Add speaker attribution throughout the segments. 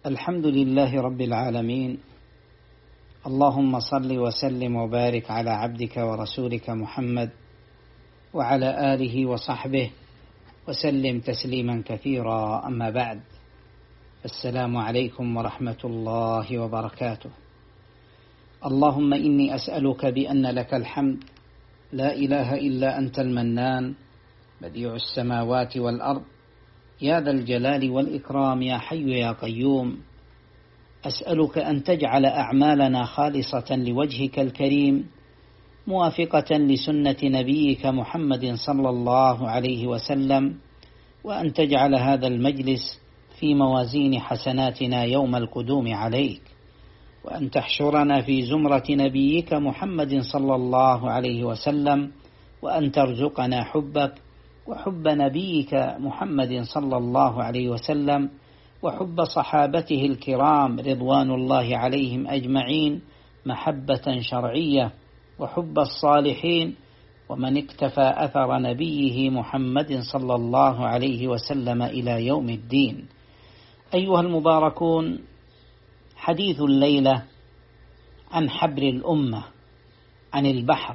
Speaker 1: الحمد لله رب العالمين. اللهم صل وسلم وبارك على عبدك ورسولك محمد وعلى آله وصحبه وسلم تسليما كثيرا، أما بعد. السلام عليكم ورحمة الله وبركاته. اللهم إني أسألك بأن لك الحمد، لا إله إلا أنت المنان، بديع السماوات والأرض، يا ذا الجلال والإكرام، يا حي يا قيوم. أسألك أن تجعل أعمالنا خالصة لوجهك الكريم، موافقة لسنة نبيك محمد صلى الله عليه وسلم، وأن تجعل هذا المجلس في موازين حسناتنا يوم القدوم عليك، وأن تحشرنا في زمرة نبيك محمد صلى الله عليه وسلم، وأن ترزقنا حبك وحب نبيك محمد صلى الله عليه وسلم، وحب صحابته الكرام رضوان الله عليهم أجمعين محبة شرعية، وحب الصالحين ومن اكتفى أثر نبيه محمد صلى الله عليه وسلم إلى يوم الدين. أيها المباركون، حديث الليلة عن حبر الأمة، عن البحر،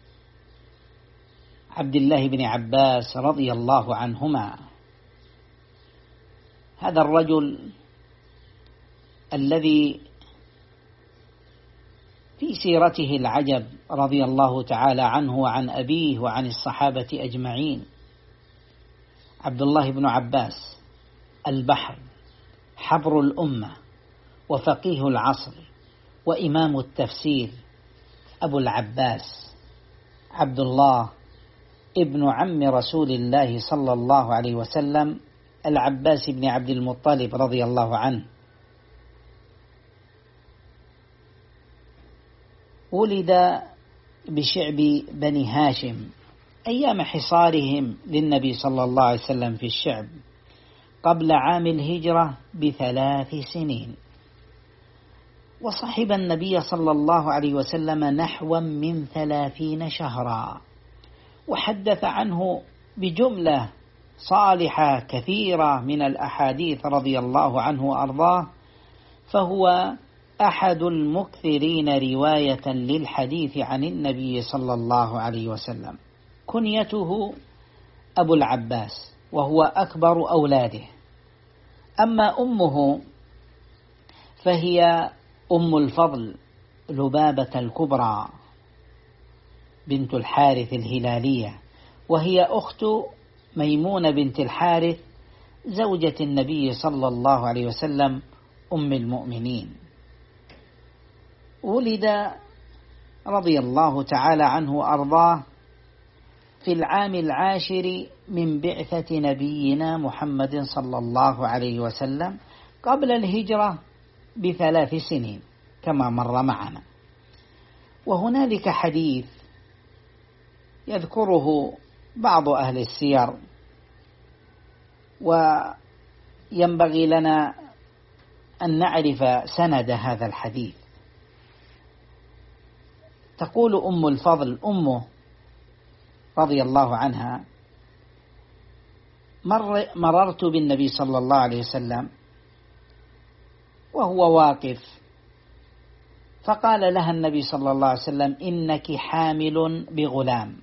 Speaker 1: عبد الله بن عباس رضي الله عنهما. هذا الرجل الذي في سيرته العجب رضي الله تعالى عنه وعن أبيه وعن الصحابة أجمعين، عبد الله بن عباس البحر، حبر الأمة، وفقيه العصر، وإمام التفسير، أبو العباس عبد الله ابن عم رسول الله صلى الله عليه وسلم، العباس بن عبد المطلب رضي الله عنه. ولد بشعب بني هاشم أيام حصارهم للنبي صلى الله عليه وسلم في الشعب قبل عام الهجرة ب3 سنين، وصحب النبي صلى الله عليه وسلم نحو من 30 شهرا، وحدث عنه بجملة صالحة كثيرة من الأحاديث رضي الله عنه وأرضاه، فهو أحد المكثرين رواية للحديث عن النبي صلى الله عليه وسلم. كنيته أبو العباس، وهو أكبر أولاده. أما أمه فهي أم الفضل لبابة الكبرى بنت الحارث الهلالية، وهي أخت ميمونة بنت الحارث زوجة النبي صلى الله عليه وسلم أم المؤمنين. ولد رضي الله تعالى عنه وأرضاه في العام 10 من بعثة نبينا محمد صلى الله عليه وسلم قبل الهجرة ب3 سنين كما مر معنا. وهنالك حديث يذكره بعض أهل السير، وينبغي لنا أن نعرف سند هذا الحديث. تقول أم الفضل أمه رضي الله عنها: مررت بالنبي صلى الله عليه وسلم وهو واقف، فقال لها النبي صلى الله عليه وسلم: إنك حامل بغلام.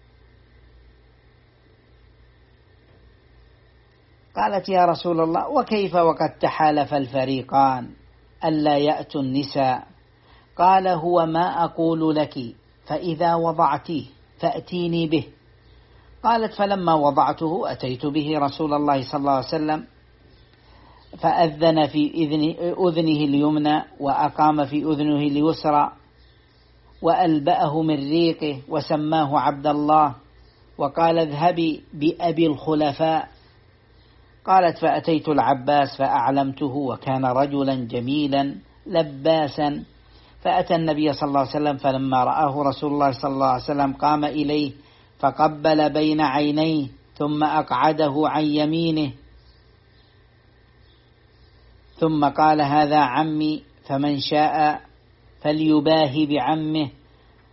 Speaker 1: قالت: يا رسول الله، وكيف وقد تحالف الفريقان ألا يأتوا النساء؟ قال: هو ما أقول لك، فإذا وضعتيه فأتيني به. قالت: فلما وضعته أتيت به رسول الله صلى الله عليه وسلم، فأذن في أذنه اليمنى، وأقام في أذنه اليسرى، وألبأه من ريقه، وسماه عبد الله، وقال: اذهبي بأبي الخلفاء. قالت: فأتيت العباس فأعلمته، وكان رجلا جميلا لباسا، فأتى النبي صلى الله عليه وسلم، فلما رآه رسول الله صلى الله عليه وسلم قام إليه فقبل بين عينيه، ثم أقعده عن يمينه، ثم قال: هذا عمي، فمن شاء فليباهي بعمه.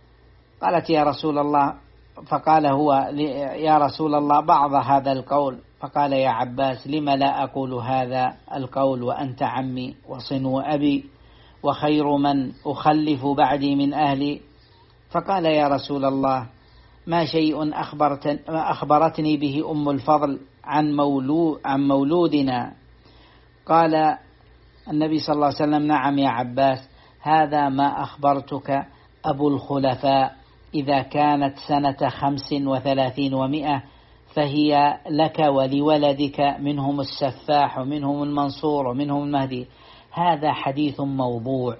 Speaker 1: قالت: يا رسول الله، فقال هو: يا رسول الله بعض هذا القول، فقال يا عباس لم لا أقول هذا القول وأنت عمي وصنو أبي وخير من أخلف بعدي من أهلي؟ فقال يا رسول الله ما شيء أخبرتني به أم الفضل عن مولودنا؟ قال النبي صلى الله عليه وسلم نعم يا عباس، هذا ما أخبرتك أبو الخلفاء، إذا كانت سنة 35 و100 فهي لك ولولدك، منهم السفاح ومنهم المنصور ومنهم المهدي. هذا حديث موضوع،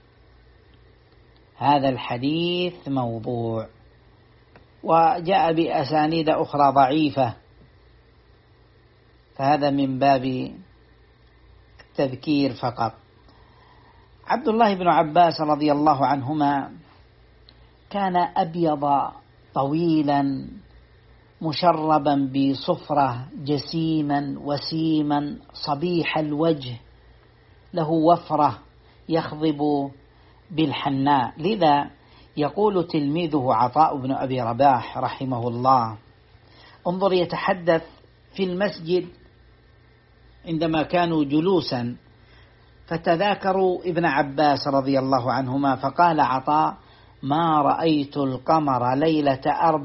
Speaker 1: هذا الحديث موضوع، وجاء بأسانيد أخرى ضعيفة، فهذا من باب التذكير فقط. عبد الله بن عباس رضي الله عنهما كان أبيض طويلا مشربا بصفرة، جسيما وسيما صبيح الوجه، له وفرة يخضب بالحناء. لذا يقول تلميذه عطاء بن أبي رباح رحمه الله، انظر يتحدث في المسجد عندما كانوا جلوسا فتذاكروا ابن عباس رضي الله عنهما، فقال عطاء ما رأيت القمر ليلة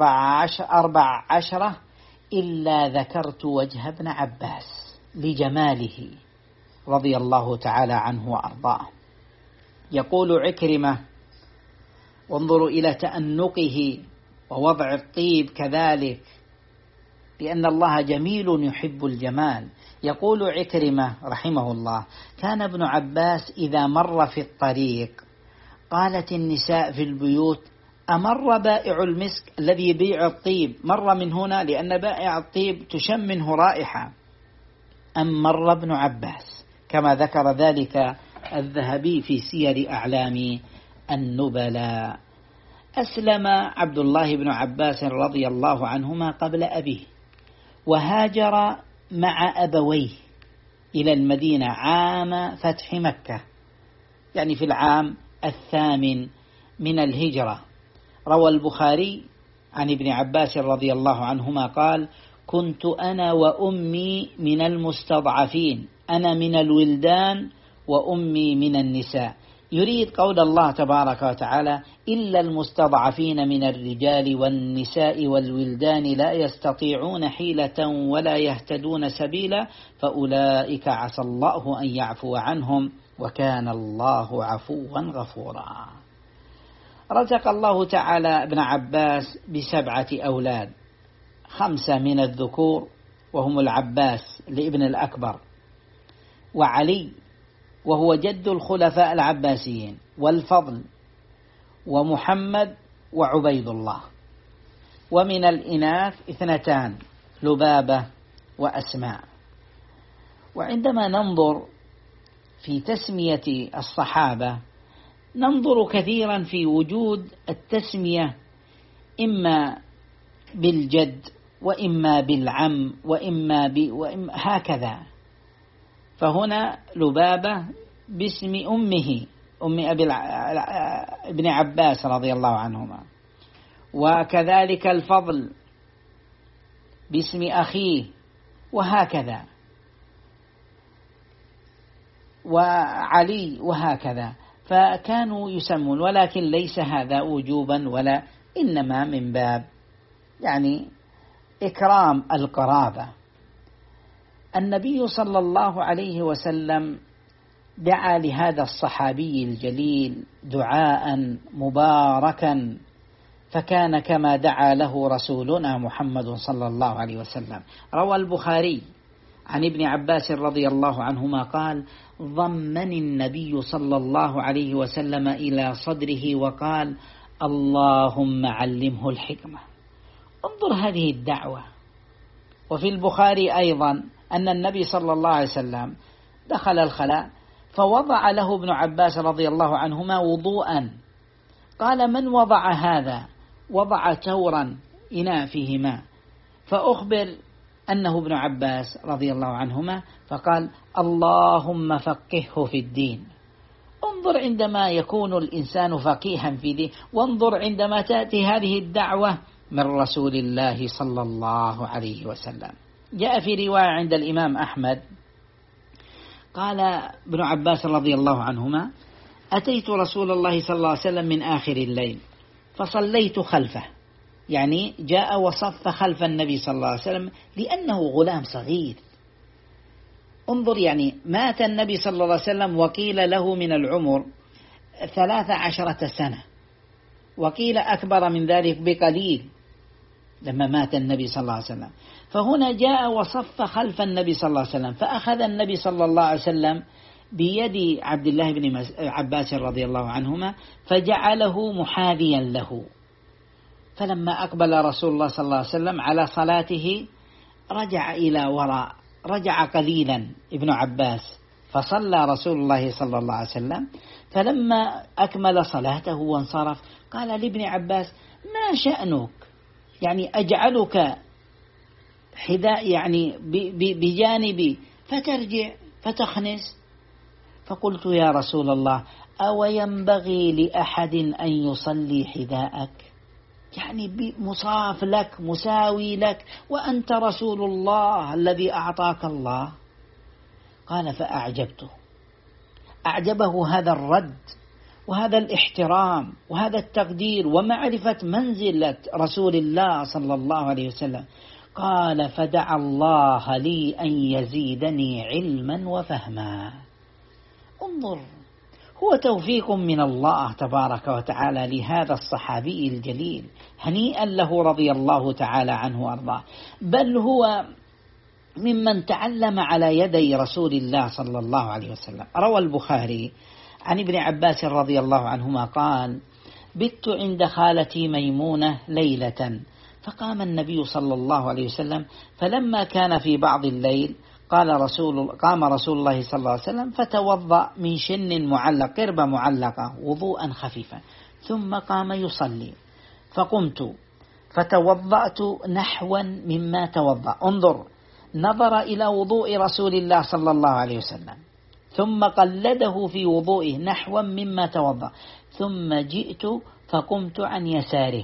Speaker 1: 14 إلا ذكرت وجه ابن عباس لجماله رضي الله تعالى عنه وأرضاه. يقول عكرمة وانظروا إلى تأنقه ووضع الطيب كذلك، لأن الله جميل يحب الجمال. يقول عكرمة رحمه الله كان ابن عباس إذا مر في الطريق قالت النساء في البيوت أمر بائع المسك الذي يبيع الطيب مر من هنا، لأن بائع الطيب تشم منه رائحة، أم مر ابن عباس، كما ذكر ذلك الذهبي في سير أعلام النبلاء. أسلم عبد الله بن عباس رضي الله عنهما قبل أبيه، وهاجر مع أبويه إلى المدينة عام فتح مكة، يعني في العام 8 من الهجرة. روى البخاري عن ابن عباس رضي الله عنهما قال كنت أنا وأمي من المستضعفين، أنا من الولدان وأمي من النساء، يريد قول الله تبارك وتعالى إلا المستضعفين من الرجال والنساء والولدان لا يستطيعون حيلة ولا يهتدون سبيلا فأولئك عسى الله أن يعفو عنهم وكان الله عفوا غفورا. رزق الله تعالى ابن عباس ب7 أولاد، 5 من الذكور وهم العباس لابن الأكبر، وعلي وهو جد الخلفاء العباسيين، والفضل، ومحمد وعبيد الله. ومن الإناث 2 لبابة وأسماء. وعندما ننظر في تسمية الصحابة ننظر كثيرا في وجود التسمية إما بالجد وإما بالعم وإما هكذا. فهنا لبابة باسم أمه، أم ابن عباس رضي الله عنهما، وكذلك الفضل باسم أخيه، وهكذا، وعلي، وهكذا. فكانوا يسمون، ولكن ليس هذا وجوبا ولا، إنما من باب يعني إكرام القرابة. النبي صلى الله عليه وسلم دعا لهذا الصحابي الجليل دعاء مباركا، فكان كما دعا له رسولنا محمد صلى الله عليه وسلم. روى البخاري عن ابن عباس رضي الله عنهما قال ضمني النبي صلى الله عليه وسلم إلى صدره وقال اللهم علمه الحكمة. انظر هذه الدعوة. وفي البخاري أيضا أن النبي صلى الله عليه وسلم دخل الخلاء فوضع له ابن عباس رضي الله عنهما وضوءا، قال من وضع هذا؟ وضع تورا إناء فيه ماء، فأخبر أنه ابن عباس رضي الله عنهما، فقال اللهم فقهه في الدين. انظر عندما يكون الإنسان فقيها في دين، وانظر عندما تأتي هذه الدعوة من رسول الله صلى الله عليه وسلم. جاء في رواية عند الإمام أحمد قال ابن عباس رضي الله عنهما: أتيت رسول الله صلى الله عليه وسلم من آخر الليل فصليت خلفه، يعني جاء وصف خلف النبي صلى الله عليه وسلم لأنه غلام صغير. انظر، يعني مات النبي صلى الله عليه وسلم وقيل له من العمر 13 سنة، وقيل أكبر من ذلك بقليل لما مات النبي صلى الله عليه وسلم. فهنا جاء وصف خلف النبي صلى الله عليه وسلم، فأخذ النبي صلى الله عليه وسلم بيد عبد الله بن عباس رضي الله عنهما فجعله محاذيا له. فلما أقبل رسول الله صلى الله عليه وسلم على صلاته رجع إلى وراء، رجع قليلا ابن عباس، فصلى رسول الله صلى الله عليه وسلم. فلما أكمل صلاته وانصرف قال لابن عباس: ما شأنك؟ يعني أجعلك حذاء يعني بجانبي فترجع فتخنس. فقلت: يا رسول الله، أو ينبغي لأحد أن يصلي حذاءك؟ يعني مصاف لك مساوي لك وأنت رسول الله الذي أعطاك الله. قال: فأعجبته، أعجبه هذا الرد وهذا الاحترام وهذا التقدير ومعرفة منزلة رسول الله صلى الله عليه وسلم. قال: فدعا الله لي أن يزيدني علما وفهما. انظر، هو توفيق من الله تبارك وتعالى لهذا الصحابي الجليل، هنيئا له رضي الله تعالى عنه وارضاه. بل هو ممن تعلم على يدي رسول الله صلى الله عليه وسلم. روى البخاري عن ابن عباس رضي الله عنهما قال: بت عند خالتي ميمونة ليلة، فقام النبي صلى الله عليه وسلم، فلما كان في بعض الليل قام رسول الله صلى الله عليه وسلم فتوضأ من شن معلق، قربة معلقة، وضوءا خفيفا، ثم قام يصلي، فقمت فتوضأت نحوا مما توضأ. انظر، نظر إلى وضوء رسول الله صلى الله عليه وسلم ثم قلده في وضوئه نحوا مما توضأ، ثم جئت فقمت عن يساره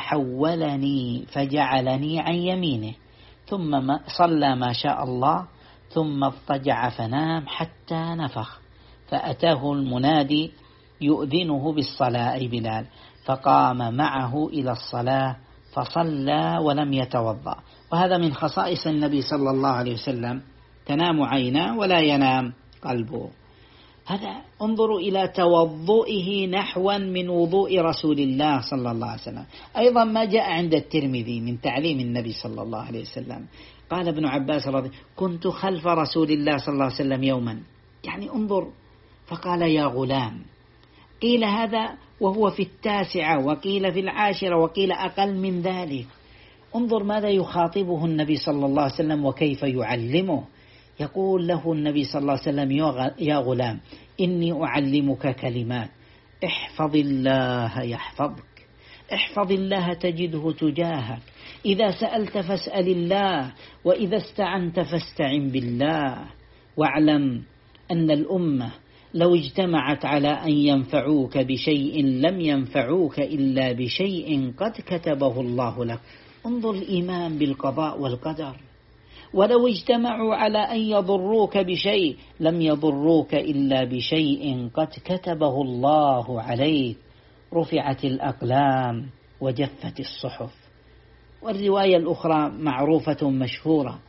Speaker 1: فحولني فجعلني عن يمينه، ثم صلى ما شاء الله، ثم اضطجع فنام حتى نفخ، فأتاه المنادي يؤذنه بالصلاة، أي بلال، فقام معه إلى الصلاة فصلى ولم يتوضأ. وهذا من خصائص النبي صلى الله عليه وسلم، تنام عيناه ولا ينام قلبه. هذا انظروا إلى توضؤه نحوا من وضوء رسول الله صلى الله عليه وسلم. أيضا ما جاء عند الترمذي من تعليم النبي صلى الله عليه وسلم، قال ابن عباس كنت خلف رسول الله صلى الله عليه وسلم يوما، يعني انظر، فقال: يا غلام. قيل هذا وهو في 9، وقيل في 10، وقيل أقل من ذلك. انظر ماذا يخاطبه النبي صلى الله عليه وسلم وكيف يعلمه. يقول له النبي صلى الله عليه وسلم: يا غلام، إني أعلمك كلمات، احفظ الله يحفظك، احفظ الله تجده تجاهك، إذا سألت فاسأل الله، وإذا استعنت فاستعن بالله، واعلم أن الأمة لو اجتمعت على أن ينفعوك بشيء لم ينفعوك إلا بشيء قد كتبه الله لك. انظر الإيمان بالقضاء والقدر. ولو اجتمعوا على أن يضروك بشيء لم يضروك إلا بشيء قد كتبه الله عليك. رفعت الأقلام وجفت الصحف. والرواية الأخرى معروفة مشهورة.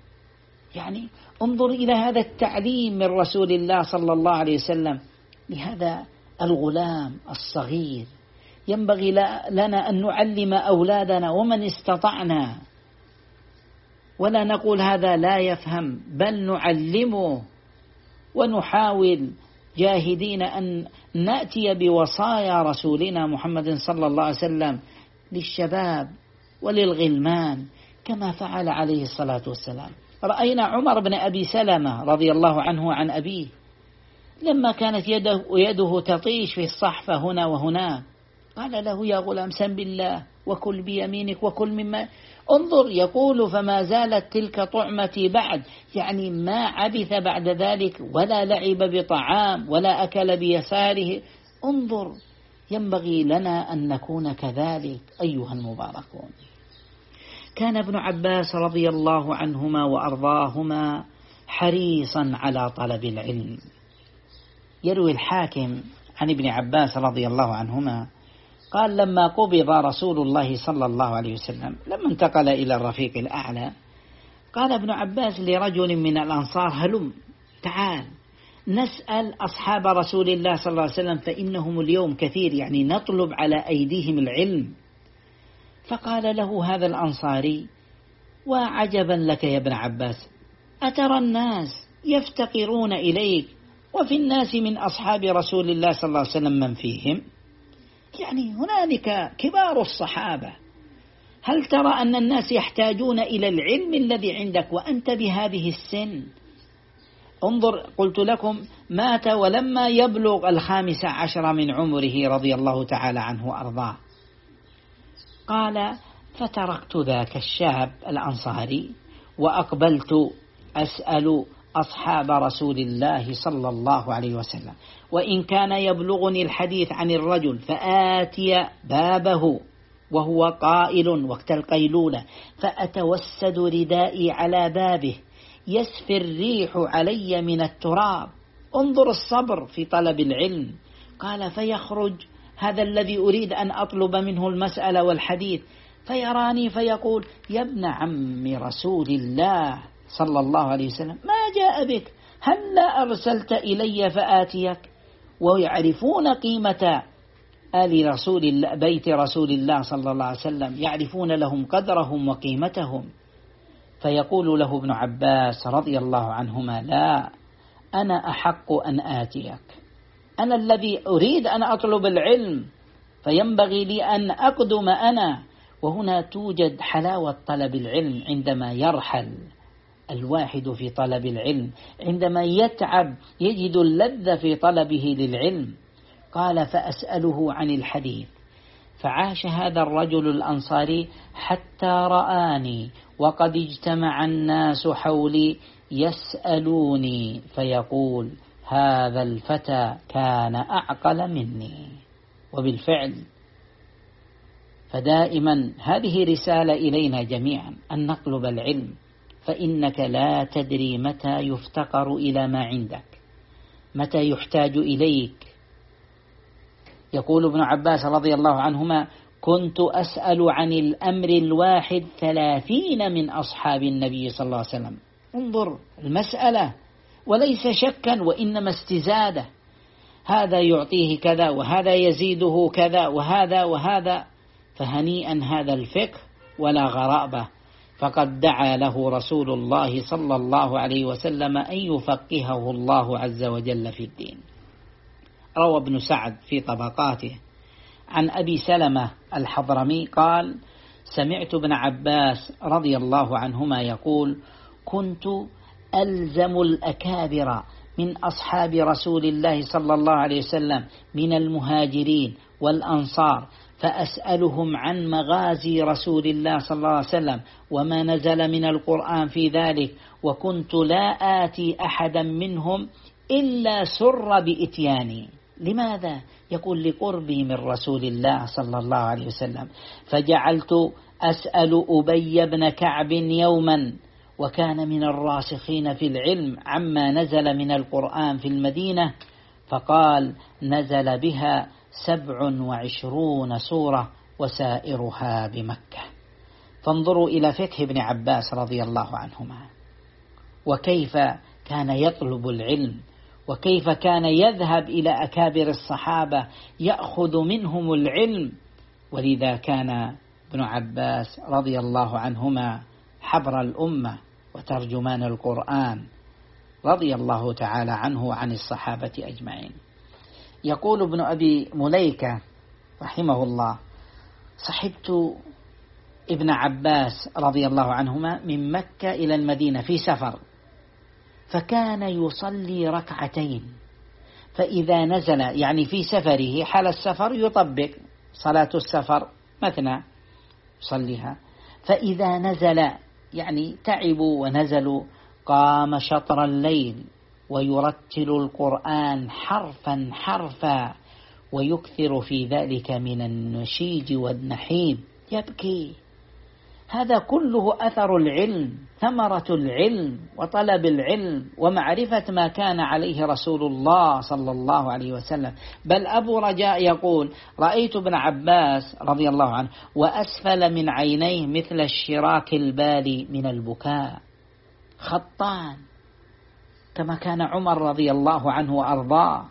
Speaker 1: يعني انظر إلى هذا التعليم من رسول الله صلى الله عليه وسلم لهذا الغلام الصغير. ينبغي لنا أن نعلم أولادنا ومن استطعنا، ولا نقول هذا لا يفهم، بل نعلمه ونحاول جاهدين أن نأتي بوصايا رسولنا محمد صلى الله عليه وسلم للشباب وللغلمان كما فعل عليه الصلاة والسلام. رأينا عمر بن أبي سلمة رضي الله عنه عن أبيه لما كانت يده تطيش في الصحفة هنا وهنا، قال له: يا غلام، سم بالله وكل بيمينك وكل مما. انظر، يقول: فما زالت تلك طعمتي بعد، يعني ما عبث بعد ذلك ولا لعب بطعام ولا أكل بيساره. انظر، ينبغي لنا أن نكون كذلك أيها المباركون. كان ابن عباس رضي الله عنهما وأرضاهما حريصا على طلب العلم. يروي الحاكم عن ابن عباس رضي الله عنهما قال: لما قبض رسول الله صلى الله عليه وسلم، لما انتقل إلى الرفيق الأعلى، قال ابن عباس لرجل من الأنصار: هلم تعال نسأل أصحاب رسول الله صلى الله عليه وسلم فإنهم اليوم كثير، يعني نطلب على أيديهم العلم. فقال له هذا الأنصاري: وعجبا لك يا ابن عباس، أترى الناس يفتقرون إليك وفي الناس من أصحاب رسول الله صلى الله عليه وسلم من فيهم؟ يعني هنالك كبار الصحابة، هل ترى أن الناس يحتاجون إلى العلم الذي عندك وأنت بهذه السن؟ انظر، قلت لكم مات ولما يبلغ 15 من عمره رضي الله تعالى عنه وأرضاه. قال: فتركت ذاك الشاب الأنصاري وأقبلت أسأل أصحاب رسول الله صلى الله عليه وسلم، وإن كان يبلغني الحديث عن الرجل فآتي بابه وهو قائل وقت القيلولة، فأتوسد ردائي على بابه يسفي الريح علي من التراب. انظر الصبر في طلب العلم. قال: فيخرج هذا الذي أريد أن أطلب منه المسألة والحديث فيراني فيقول: يا ابن عم رسول الله صلى الله عليه وسلم، ما جاء بك؟ هل لا أرسلت إلي فآتيك؟ ويعرفون قيمة آل رسول الله، بيت رسول الله صلى الله عليه وسلم، يعرفون لهم قدرهم وقيمتهم. فيقول له ابن عباس رضي الله عنهما: لا، أنا أحق أن آتيك، أنا الذي أريد أن أطلب العلم، فينبغي لي أن أقدم أنا. وهنا توجد حلاوة طلب العلم عندما يرحل الواحد في طلب العلم، عندما يتعب يجد اللذة في طلبه للعلم. قال: فأسأله عن الحديث، فعاش هذا الرجل الأنصاري حتى رآني وقد اجتمع الناس حولي يسألوني، فيقول: هذا الفتى كان أعقل مني. وبالفعل، فدائما هذه رسالة إلينا جميعا أن نطلب العلم، فإنك لا تدري متى يفتقر إلى ما عندك، متى يحتاج إليك. يقول ابن عباس رضي الله عنهما: كنت أسأل عن الأمر الواحد 30 من أصحاب النبي صلى الله عليه وسلم. انظر المسألة، وليس شكا وإنما استزادة، هذا يعطيه كذا وهذا يزيده كذا وهذا وهذا. فهنيئا هذا الفقه ولا غرابة، فقد دعا له رسول الله صلى الله عليه وسلم أن يفقهه الله عز وجل في الدين. روى ابن سعد في طبقاته عن أبي سلمة الحضرمي قال: سمعت ابن عباس رضي الله عنهما يقول: كنت ألزم الأكابر من أصحاب رسول الله صلى الله عليه وسلم من المهاجرين والأنصار، فأسألهم عن مغازي رسول الله صلى الله عليه وسلم وما نزل من القرآن في ذلك، وكنت لا آتي أحدا منهم إلا سر بإتياني. لماذا؟ يقول: لقربي من رسول الله صلى الله عليه وسلم. فجعلت أسأل أبي بن كعب يوما، وكان من الراسخين في العلم، عما نزل من القرآن في المدينة، فقال: نزل بها 27 سورة وسائرها بمكة. فانظروا إلى فقه ابن عباس رضي الله عنهما، وكيف كان يطلب العلم، وكيف كان يذهب إلى أكابر الصحابة يأخذ منهم العلم. ولذا كان ابن عباس رضي الله عنهما حبر الأمة وترجمان القرآن رضي الله تعالى عنه وعن الصحابة أجمعين. يقول ابن أبي مليكة رحمه الله: صحبت ابن عباس رضي الله عنهما من مكة إلى المدينة في سفر، فكان يصلي ركعتين، فإذا نزل، يعني في سفره حال السفر يطبق صلاة السفر مثنى يصليها، فإذا نزل يعني تعبوا ونزلوا قام شطر الليل ويرتل القرآن حرفا حرفا، ويكثر في ذلك من النشيج والنحيب، يبكي هذا كله أثر العلم، ثمرة العلم وطلب العلم ومعرفة ما كان عليه رسول الله صلى الله عليه وسلم. بل أبو رجاء يقول: رأيت ابن عباس رضي الله عنه وأسفل من عينيه مثل الشراك البالي من البكاء، خطان كما كان عمر رضي الله عنه وأرضاه.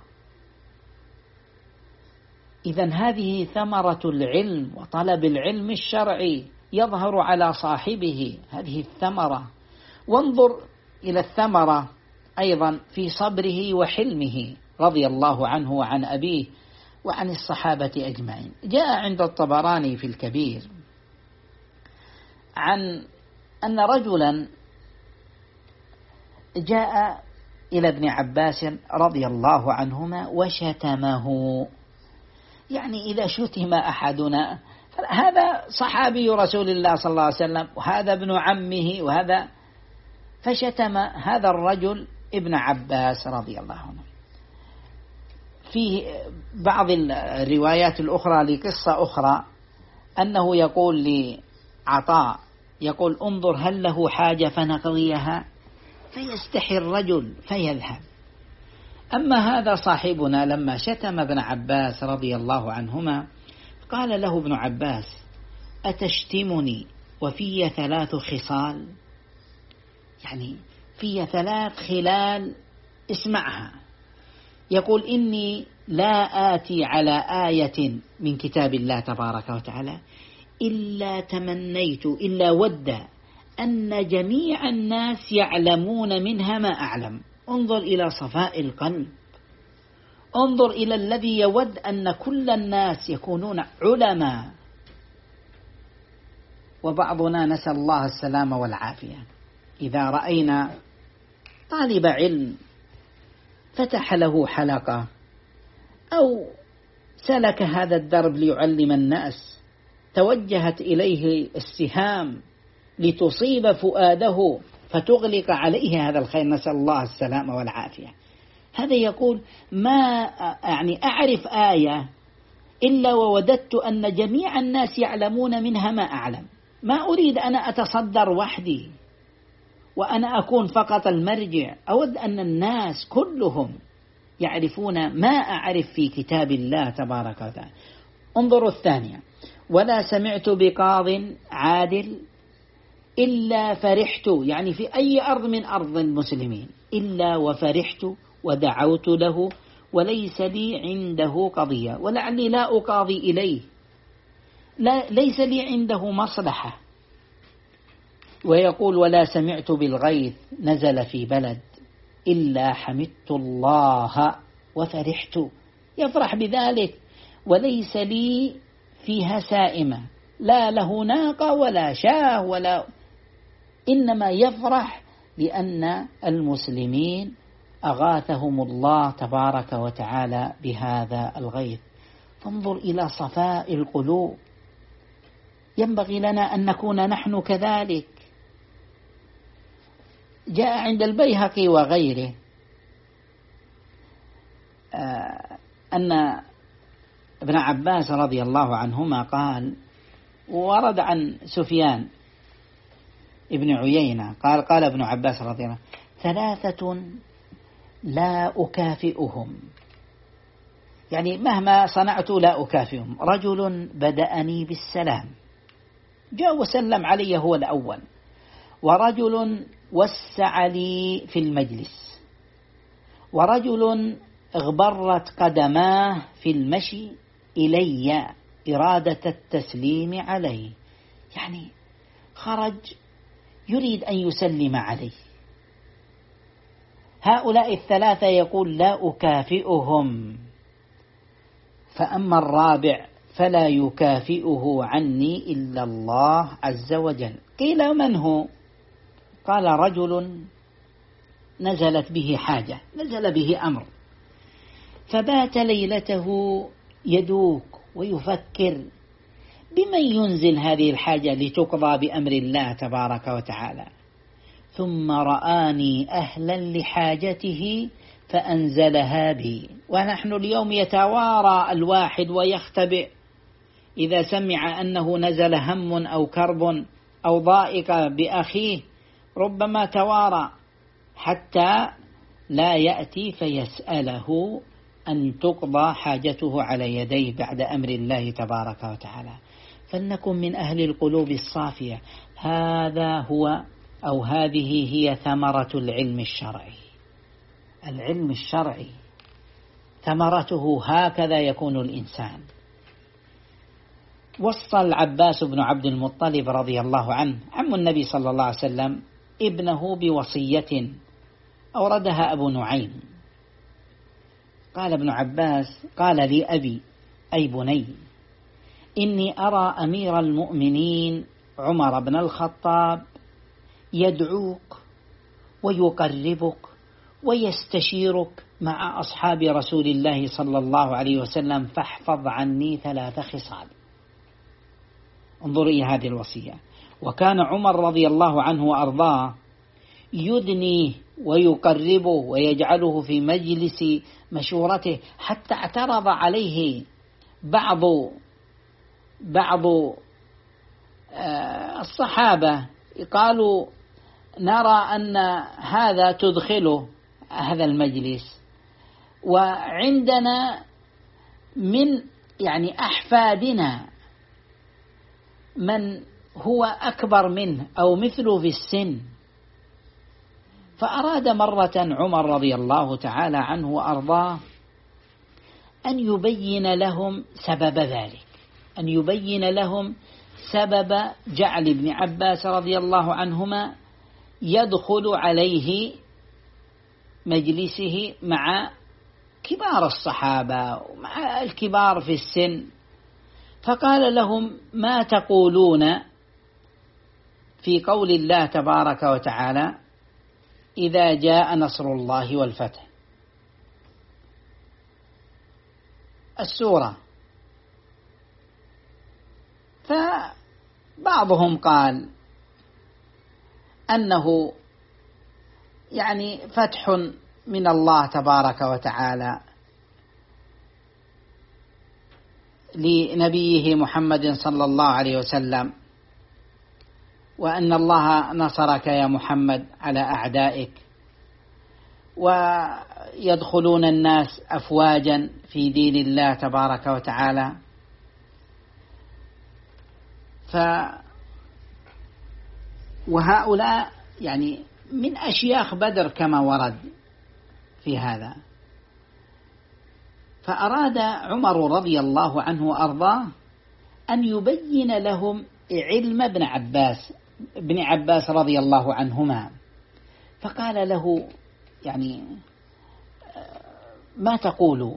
Speaker 1: إذن هذه ثمرة العلم وطلب العلم الشرعي يظهر على صاحبه هذه الثمرة. وانظر إلى الثمرة أيضا في صبره وحلمه رضي الله عنه وعن أبيه وعن الصحابة أجمعين. جاء عند الطبراني في الكبير عن أن رجلا جاء إلى ابن عباس رضي الله عنهما وشتمه. يعني إذا شتم أحدنا، هذا صحابي رسول الله صلى الله عليه وسلم وهذا ابن عمه وهذا، فشتم هذا الرجل ابن عباس رضي الله عنه. في بعض الروايات الأخرى لقصة أخرى أنه يقول لعطاء، يقول: انظر هل له حاجة فنقضيها، فيستحي الرجل فيذهب. أما هذا صاحبنا لما شتم ابن عباس رضي الله عنهما قال له ابن عباس: أتشتمني وفي 3 خصال؟ يعني في 3 خلال، اسمعها. يقول: إني لا آتي على آية من كتاب الله تبارك وتعالى إلا تمنيت إلا ود أن جميع الناس يعلمون منها ما أعلم. انظر إلى صفاء القلب، انظر إلى الذي يود أن كل الناس يكونون علماء. وبعضنا نسأل الله السلامة والعافية، إذا رأينا طالب علم فتح له حلقة أو سلك هذا الدرب ليعلم الناس، توجهت إليه السهام لتصيب فؤاده فتغلق عليه هذا الخير، نسأل الله السلامة والعافية. هذا يقول: ما يعني أعرف آية إلا ووددت أن جميع الناس يعلمون منها ما أعلم. ما أريد أنا أتصدر وحدي وأنا أكون فقط المرجع، أود أن الناس كلهم يعرفون ما أعرف في كتاب الله تبارك وتعالى. انظروا الثانية: ولا سمعت بقاض عادل إلا فرحت، يعني في أي أرض من أرض المسلمين، إلا وفرحت ودعوت له وليس لي عنده قضية، ولعلي لا أقاضي إليه، ليس لي عنده مصلحة. ويقول: ولا سمعت بالغيث نزل في بلد إلا حمدت الله وفرحت، يفرح بذلك، وليس لي فيها سائمة، لا له ناقة ولا شاه ولا، إنما يفرح لأن المسلمين أغاثهم الله تبارك وتعالى بهذا الغيث. فانظر إلى صفاء القلوب، ينبغي لنا أن نكون نحن كذلك. جاء عند البيهقي وغيره أن ابن عباس رضي الله عنهما قال، ورد عن سفيان ابن عيينة قال ابن عباس رضي الله عنه: 3 لا أكافئهم، يعني مهما صنعت لا أكافئهم. رجل بدأني بالسلام، جاء وسلم علي هو الأول، ورجل وسع لي في المجلس، ورجل اغبرت قدماه في المشي إلي إرادة التسليم عليه، يعني خرج يريد أن يسلم عليه. هؤلاء 3 يقول: لا أكافئهم. فأما الرابع فلا يكافئه عني إلا الله عز وجل. قيل: من هو؟ قال: رجل نزلت به حاجة، نزل به أمر، فبات ليلته يدوك ويفكر بمن ينزل هذه الحاجة لتقضى بأمر الله تبارك وتعالى، ثم رآني أهلا لحاجته فأنزلها بي. ونحن اليوم يتوارى الواحد ويختبئ إذا سمع أنه نزل هم أو كرب أو ضائق بأخيه ربما توارى حتى لا يأتي فيسأله أن تقضى حاجته على يديه بعد أمر الله تبارك وتعالى. فلنكن من أهل القلوب الصافية. هذا هو أو هذه هي ثمرة العلم الشرعي. العلم الشرعي ثمرته هكذا يكون الإنسان. وصى العباس بن عبد المطلب رضي الله عنه عم النبي صلى الله عليه وسلم ابنه بوصية أوردها أبو نعيم. قال ابن عباس: قال لي أبي أي بني إني أرى أمير المؤمنين عمر بن الخطاب يدعوك ويقربك ويستشيرك مع أصحاب رسول الله صلى الله عليه وسلم، فاحفظ عني 3 خصال. انظروا إلى هذه الوصية. وكان عمر رضي الله عنه وأرضاه يدنيه ويقربه ويجعله في مجلس مشورته، حتى اعترض عليه بعض الصحابة قالوا: نرى أن هذا تدخله هذا المجلس، وعندنا من أحفادنا من هو أكبر منه أو مثله في السن. فأراد مرة عمر رضي الله تعالى عنه وأرضاه أن يبين لهم سبب ذلك، أن يبين لهم سبب جعل ابن عباس رضي الله عنهما يدخل عليه مجلسه مع كبار الصحابة ومع الكبار في السن. فقال لهم: ما تقولون في قول الله تبارك وتعالى: إذا جاء نصر الله والفتح؟ السورة. فبعضهم قال أنه فتح من الله تبارك وتعالى لنبيه محمد صلى الله عليه وسلم، وأن الله نصرك يا محمد على أعدائك، ويدخلون الناس أفواجا في دين الله تبارك وتعالى. وهؤلاء من أشياخ بدر كما ورد في هذا. فأراد عمر رضي الله عنه وأرضاه أن يبين لهم علم ابن عباس رضي الله عنهما. فقال له: ما تقول؟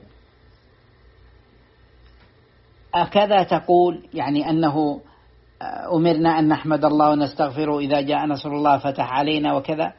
Speaker 1: أكذا تقول أنه أمرنا أن نحمد الله ونستغفره إذا جاء نصر الله فتح علينا وكذا؟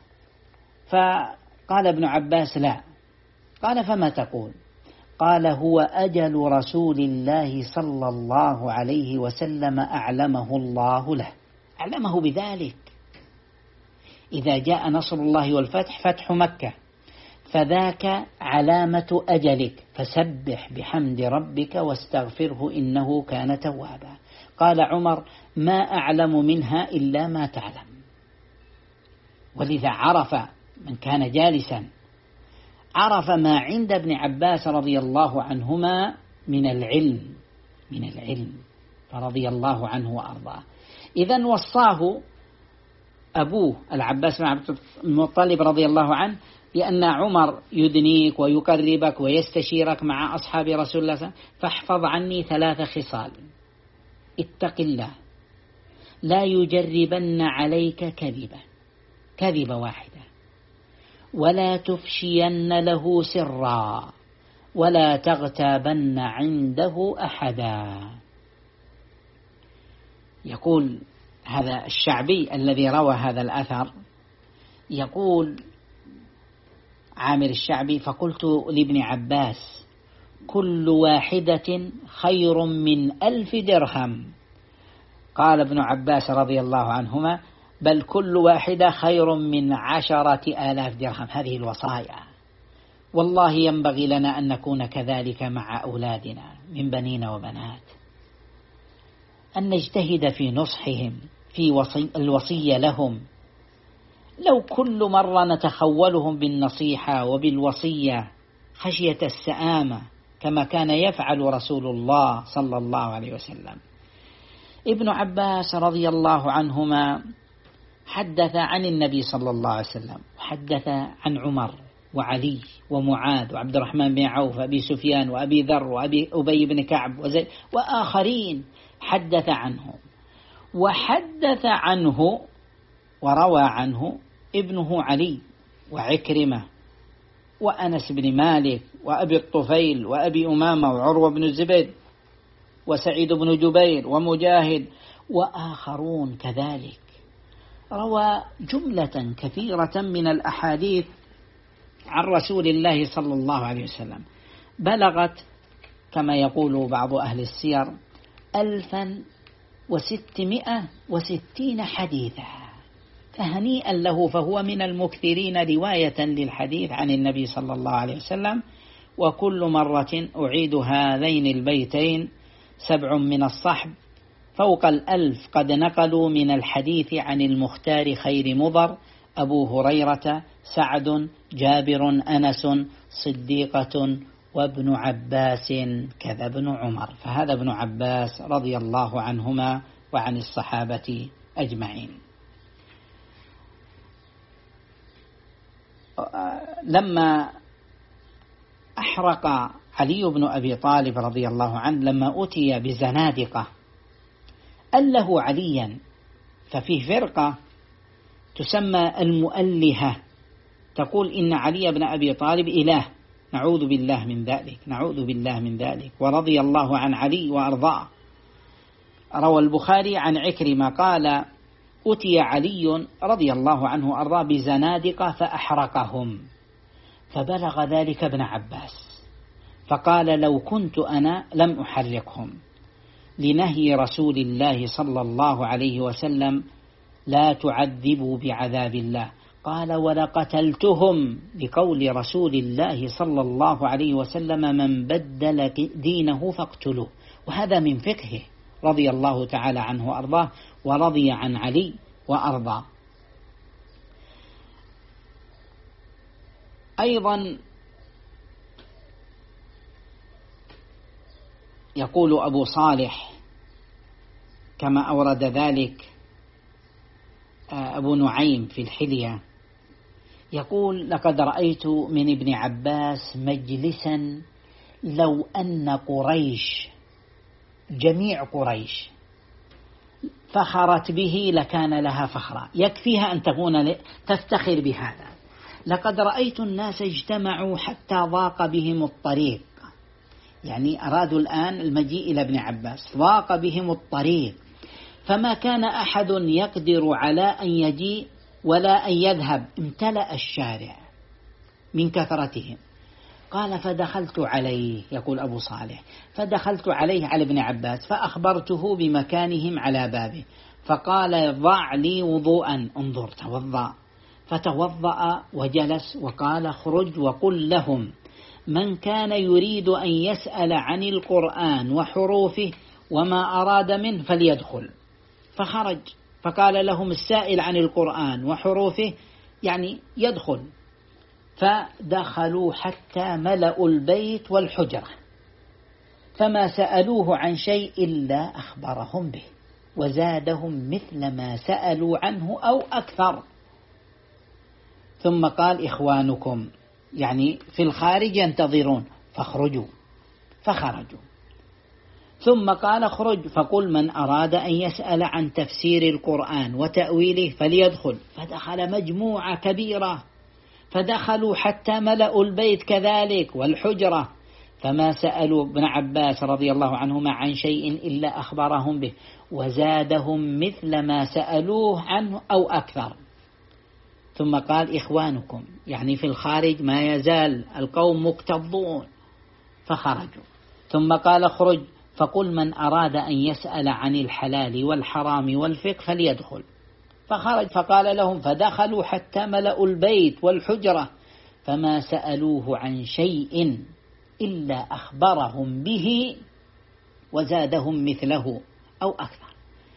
Speaker 1: فقال ابن عباس: لا. قال: فما تقول؟ قال: هو أجل رسول الله صلى الله عليه وسلم أعلمه الله له، أعلمه بذلك. إذا جاء نصر الله والفتح، فتح مكة، فذاك علامة أجلك، فسبح بحمد ربك واستغفره إنه كان توابا. قال عمر: ما أعلم منها إلا ما تعلم. ولذا عرف من كان جالسا، عرف ما عند ابن عباس رضي الله عنهما من العلم فرضي الله عنه وأرضاه. إذن وصاه أبوه العباس بن عبد المطلب رضي الله عنه بأن عمر يدنيك ويقربك ويستشيرك مع أصحاب رسول الله صلى الله عليه وسلم، فاحفظ عني 3 خصال. اتق الله، لا يجربن عليك كذبة واحدة، ولا تفشين له سرا، ولا تغتابن عنده أحدا. يقول هذا الشعبي الذي روى هذا الأثر، يقول عامر الشعبي: فقلت لابن عباس: كل واحدة خير من 1000 درهم. قال ابن عباس رضي الله عنهما: بل كل واحدة خير من 10,000 درهم. هذه الوصايا، والله ينبغي لنا أن نكون كذلك مع أولادنا من بنين وبنات، أن نجتهد في نصحهم، في الوصية لهم. لو كل مرة نتخولهم بالنصيحة وبالوصية خشية السآمة كما كان يفعل رسول الله صلى الله عليه وسلم. ابن عباس رضي الله عنهما حدث عن النبي صلى الله عليه وسلم، حدث عن عمر وعلي ومعاذ وعبد الرحمن بن عوف وأبي سفيان وأبي ذر وأبي بن كعب وزيد وآخرين حدث عنهم. وحدث عنه وروى عنه ابنه علي وعكرمة وأنس بن مالك وأبي الطفيل وأبي أمامة وعروة بن الزبير وسعيد بن جبير ومجاهد وآخرون كذلك. روى جملة كثيرة من الأحاديث عن رسول الله صلى الله عليه وسلم، بلغت كما يقول بعض أهل السير 1660 حديثا، فهنيئا له، فهو من المكثرين رواية للحديث عن النبي صلى الله عليه وسلم. وكل مرة أعيد هذين البيتين 7 من الصحب، فوق 1000 قد نقلوا من الحديث عن المختار خير مضر، أبو هريرة، سعد، جابر، أنس، صديقة، وابن عباس كذا ابن عمر. فهذا ابن عباس رضي الله عنهما وعن الصحابة أجمعين. لما أحرق علي بن أبي طالب رضي الله عنه، لما أتي بزنادقة أله عليا، ففيه فرقة تسمى المؤلهة تقول إن علي بن أبي طالب إله، نعوذ بالله من ذلك، نعوذ بالله من ذلك، ورضي الله عن علي وأرضاه. روى البخاري عن عكرمة قال أتي علي رضي الله عنه وأرضاه بزنادقة فأحرقهم، فبلغ ذلك ابن عباس فقال لو كنت أنا لم أحرقهم، لنهي رسول الله صلى الله عليه وسلم لا تعذبوا بعذاب الله. قال ولقتلتهم لقول رسول الله صلى الله عليه وسلم من بدل دينه فاقتلوه. وهذا من فقهه رضي الله تعالى عنه وأرضاه، ورضي عن علي وأرضاه. أيضا يقول أبو صالح كما أورد ذلك أبو نعيم في الحلية، يقول لقد رأيت من ابن عباس مجلسا لو أن قريش جميع قريش فخرت به لكان لها فخرا، يكفيها أن تكون تفتخر بهذا. لقد رأيت الناس اجتمعوا حتى ضاق بهم الطريق، يعني أرادوا الآن المجيء إلى ابن عباس، ضاق بهم الطريق فما كان أحد يقدر على أن يجيء ولا أن يذهب، امتلأ الشارع من كثرتهم. قال فدخلت عليه، يقول أبو صالح، فدخلت عليه على ابن عباس فأخبرته بمكانهم على بابه، فقال ضع لي وضوءا، انظر توضأ، فتوضأ وجلس، وقال اخرج وقل لهم من كان يريد أن يسأل عن القرآن وحروفه وما أراد منه فليدخل. فخرج فقال لهم السائل عن القرآن وحروفه يعني يدخل، فدخلوا حتى ملأوا البيت والحجرة، فما سألوه عن شيء إلا أخبرهم به وزادهم مثل ما سألوا عنه أو أكثر. ثم قال إخوانكم، يعني في الخارج ينتظرون، فاخرجوا، فخرجوا. ثم قال اخرج فقل من أراد أن يسأل عن تفسير القرآن وتأويله فليدخل. فدخل مجموعة كبيرة، فدخلوا حتى ملأوا البيت كذلك والحجرة، فما سألوا ابن عباس رضي الله عنهما عن شيء إلا أخبرهم به وزادهم مثل ما سألوه عنه أو أكثر. ثم قال إخوانكم، يعني في الخارج ما يزال القوم مكتظون، فخرجوا. ثم قال اخرج فقل من أراد أن يسأل عن الحلال والحرام والفقه فليدخل. فخرج فقال لهم، فدخلوا حتى ملأوا البيت والحجرة، فما سألوه عن شيء إلا أخبرهم به وزادهم مثله أو أكثر.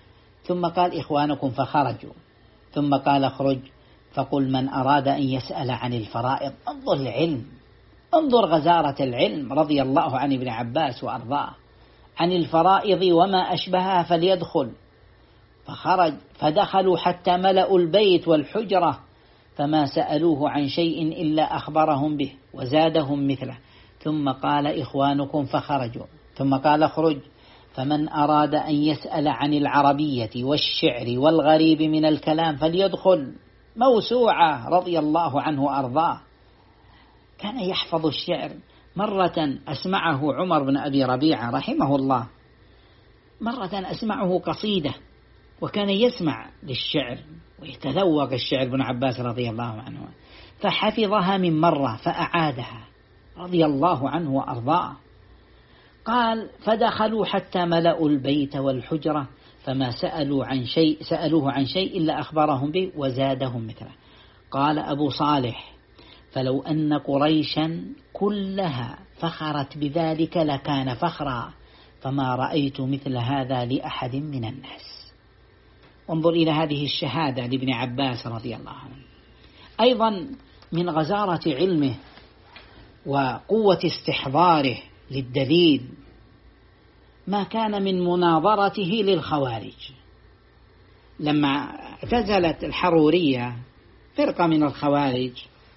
Speaker 1: ثم قال إخوانكم فخرجوا، ثم قال اخرج فقل من أراد أن يسأل عن الفرائض. انظر العلم، انظر غزارة العلم رضي الله عن ابن عباس وأرضاه، عن الفرائض وما أشبهها فليدخل. فخرج فدخلوا حتى ملأوا البيت والحجرة، فما سألوه عن شيء إلا أخبرهم به وزادهم مثله. ثم قال إخوانكم فخرجوا، ثم قال اخرج فمن أراد أن يسأل عن العربية والشعر والغريب من الكلام فليدخل. موسوعة رضي الله عنه وأرضاه. كان يحفظ الشعر. مرة أسمعه عمر بن أبي ربيعة رحمه الله، مرة أسمعه قصيدة، وكان يسمع للشعر ويتذوق الشعر ابن عباس رضي الله عنه، فحفظها من مرة فأعادها رضي الله عنه وأرضاه. قال فدخلوا حتى ملأوا البيت والحجرة، فما سألوه عن شيء إلا أخبرهم به وزادهم مثله. قال أبو صالح فلو أن قريشا كلها فخرت بذلك لكان فخرا، فما رأيت مثل هذا لأحد من الناس. وانظر إلى هذه الشهادة لابن عباس رضي الله عنه. أيضا من غزارة علمه وقوة استحضاره للدليل ما كان من مناظرته للخوارج. لما اعتزلت الحرورية فرقة من الخوارج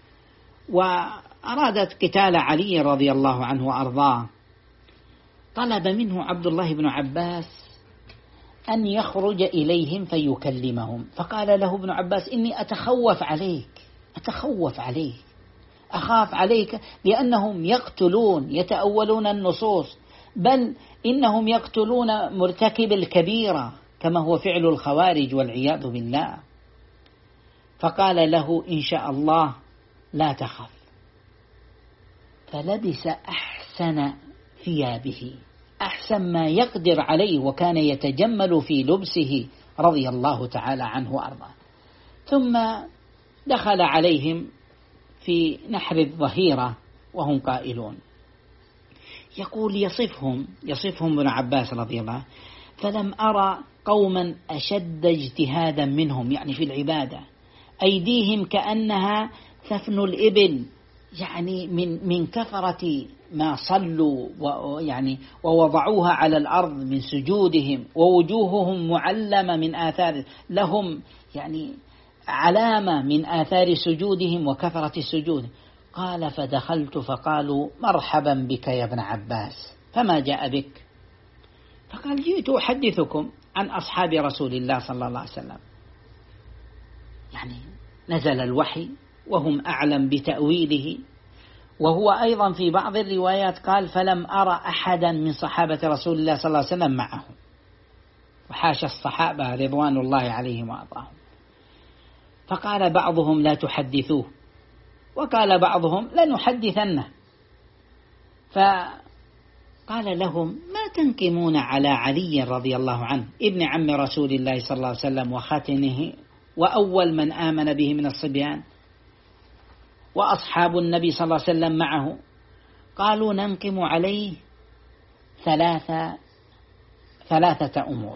Speaker 1: وأرادت قتال علي رضي الله عنه وأرضاه، طلب منه عبد الله بن عباس أن يخرج إليهم فيكلمهم، فقال له ابن عباس إني أتخوف عليك، أخاف عليك، لأنهم يقتلون يتأولون النصوص، بل إنهم يقتلون مرتكب الكبيرة كما هو فعل الخوارج والعياذ بالله. فقال له إن شاء الله لا تخف، فلبس أحسن ثيابه، أحسن ما يقدر عليه، وكان يتجمل في لبسه رضي الله تعالى عنه وأرضاه. ثم دخل عليهم في نحر الظهيرة وهم قائلون، يقول يصفهم ابن عباس رضي الله عنه: فلم أرى قوما أشد اجتهادا منهم، يعني في العبادة، أيديهم كأنها ثفن الإبل، يعني من كثرة ما صلوا يعني ووضعوها على الأرض من سجودهم، ووجوههم معلمة من آثار، لهم يعني علامة من آثار سجودهم وكثرة السجود. قال فدخلت فقالوا مرحبا بك يا ابن عباس، فما جاء بك؟ فقال جئت أحدثكم عن أصحاب رسول الله صلى الله عليه وسلم، يعني نزل الوحي وهم أعلم بتأويله. وهو أيضا في بعض الروايات قال فلم أرى أحدا من صحابة رسول الله صلى الله عليه وسلم معه، وحاشا الصحابة رضوان الله عليهم وأرضاهم. فقال بعضهم لا تحدثوه، وقال بعضهم لنحدثنه. فقال لهم ما تنقمون على علي رضي الله عنه ابن عم رسول الله صلى الله عليه وسلم وخاتنه وأول من آمن به من الصبيان، وأصحاب النبي صلى الله عليه وسلم معه؟ قالوا ننقم عليه ثلاثة أمور.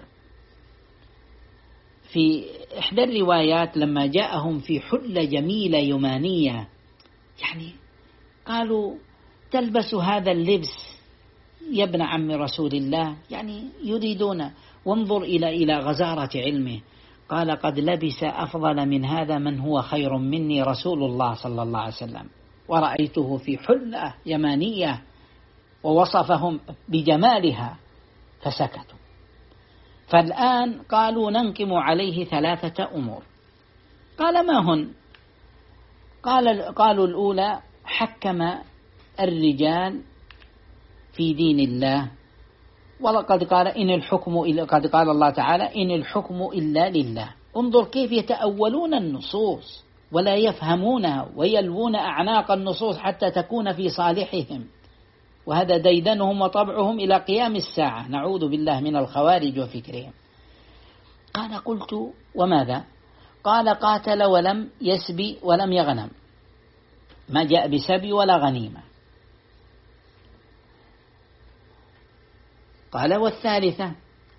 Speaker 1: في إحدى الروايات لما جاءهم في حلة جميلة يمانية، يعني قالوا تلبس هذا اللبس يا ابن عم رسول الله، يعني يريدون. وانظر إلى غزارة علمه. قال قد لبس أفضل من هذا من هو خير مني رسول الله صلى الله عليه وسلم، ورأيته في حلة يمانية، ووصفهم بجمالها فسكتوا. فالآن قالوا ننقم عليه ثلاثة أمور. قال ما هن؟ قالوا الأولى حكم الرجال في دين الله، ولقد قال قد قال الله تعالى إن الحكم إلا لله. انظر كيف يتأولون النصوص ولا يفهمونها، ويلوون أعناق النصوص حتى تكون في صالحهم، وهذا ديدنهم وطبعهم إلى قيام الساعة، نعوذ بالله من الخوارج وفكرهم. قال قلت وماذا؟ قال قاتل ولم يسبي ولم يغنم، ما جاء بسبي ولا غنيمة. قال والثالثة؟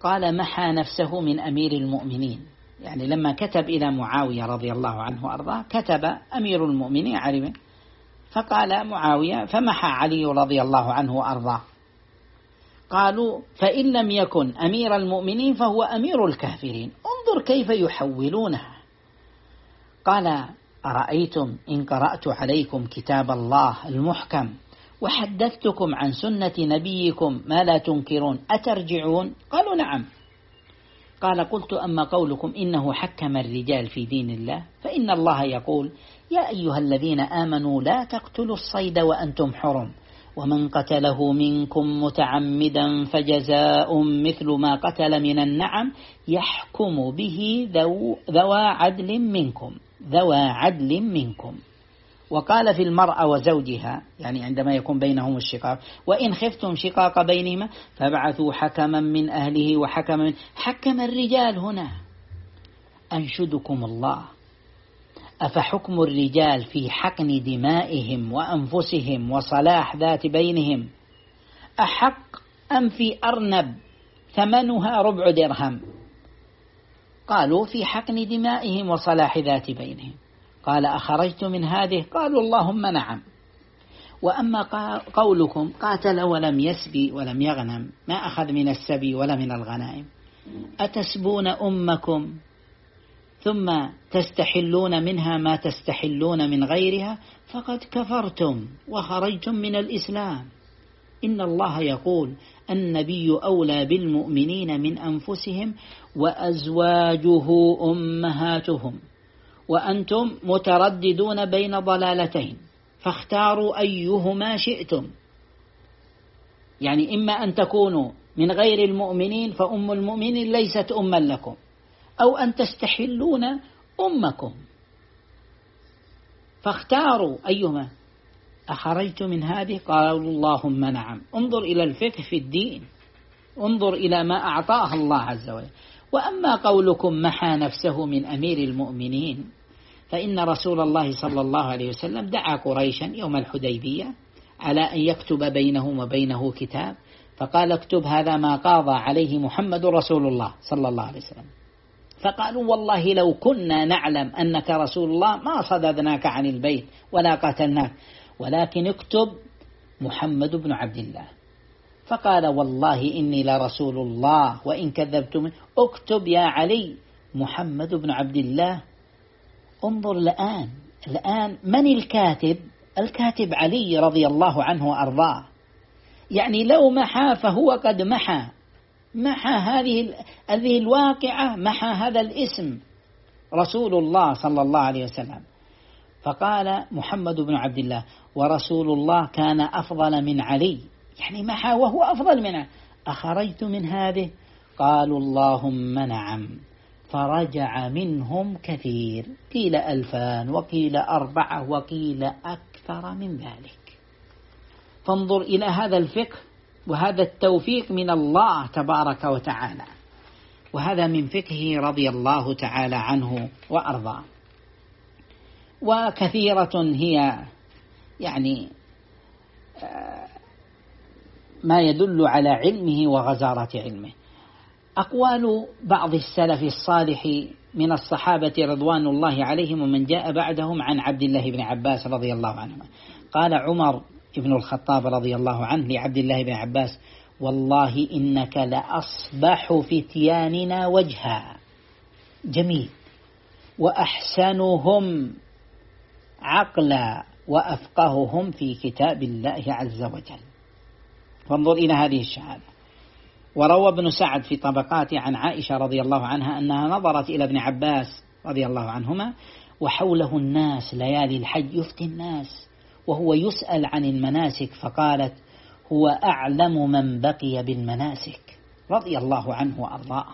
Speaker 1: قال محى نفسه من أمير المؤمنين، يعني لما كتب إلى معاوية رضي الله عنه وأرضاه كتب أمير المؤمنين علي، فقال معاوية فمحى علي رضي الله عنه وأرضاه. قالوا فإن لم يكن أمير المؤمنين فهو أمير الكافرين، انظر كيف يحولونها. قال أرأيتم إن قرأت عليكم كتاب الله المحكم وحدثتكم عن سنة نبيكم ما لا تنكرون أترجعون؟ قالوا نعم. قال قلت أما قولكم إنه حكم الرجال في دين الله، فإن الله يقول يا أيها الذين آمنوا لا تقتلوا الصيد وأنتم حرم، ومن قتله منكم متعمدا فجزاء مثل ما قتل من النعم يحكم به ذوى عدل منكم. وقال في المرأة وزوجها، يعني عندما يكون بينهم الشقاق، وإن خفتم شقاق بينهما فابعثوا حكما من أهله وحكما من حكم الرجال هنا. أنشدكم الله أفحكم الرجال في حقن دمائهم وأنفسهم وصلاح ذات بينهم أحق أم في أرنب ثمنها 4 درهم؟ قالوا في حقن دمائهم وصلاح ذات بينهم. قال أخرجت من هذه؟ قالوا اللهم نعم. وأما قولكم قاتل ولم يسبي ولم يغنم، ما أخذ من السبي ولا من الغنائم، أتسبون أمكم ثم تستحلون منها ما تستحلون من غيرها فقد كفرتم وخرجتم من الإسلام. إن الله يقول النبي أولى بالمؤمنين من أنفسهم وأزواجه أمهاتهم، وأنتم مترددون بين ضلالتين فاختاروا أيهما شئتم. يعني إما أن تكونوا من غير المؤمنين فأم المؤمنين ليست أما لكم، أو أن تستحلون أمكم فاختاروا أيهما. أخرجت من هذه؟ قالوا اللهم نعم. انظر إلى الفقه في الدين، انظر إلى ما أعطاه الله عز وجل. وأما قولكم محى نفسه من أمير المؤمنين، فإن رسول الله صلى الله عليه وسلم دعا قريشا يوم الحديبية على أن يكتب بينهم وبينه كتاب، فقال اكتب هذا ما قاضى عليه محمد رسول الله صلى الله عليه وسلم. فقالوا والله لو كنا نعلم أنك رسول الله ما صددناك عن البيت ولا قتلناك، ولكن اكتب محمد بن عبد الله. فقال والله إني لرسول الله وإن كذبتم اكتب يا علي محمد بن عبد الله. انظر الآن من الكاتب؟ الكاتب علي رضي الله عنه وأرضاه. يعني لو محى فهو قد محى هذه الواقعة، محى هذا الاسم رسول الله صلى الله عليه وسلم. فقال محمد بن عبد الله ورسول الله كان أفضل من علي، يعني محى وهو أفضل منه. أخرجت من هذه؟ قالوا اللهم نعم. فرجع منهم كثير، قيل 2000 وقيل 4 وقيل أكثر من ذلك. فانظر إلى هذا الفقه وهذا التوفيق من الله تبارك وتعالى، وهذا من فقهه رضي الله تعالى عنه وأرضاه. وكثيرة هي يعني ما يدل على علمه وغزارة علمه. أقوال بعض السلف الصالح من الصحابة رضوان الله عليهم ومن جاء بعدهم عن عبد الله بن عباس رضي الله عنهما. قال عمر بن الخطاب رضي الله عنه لعبد الله بن عباس والله إنك لأصبح فتياننا وجها، جميل، وأحسنهم عقلا وأفقههم في كتاب الله عز وجل. فانظر إلى هذه الشهادة. وروى ابن سعد في طبقاته عن عائشة رضي الله عنها أنها نظرت إلى ابن عباس رضي الله عنهما وحوله الناس ليالي الحج يفتي الناس وهو يسأل عن المناسك، فقالت هو أعلم من بقي بالمناسك رضي الله عنه وأرضاه.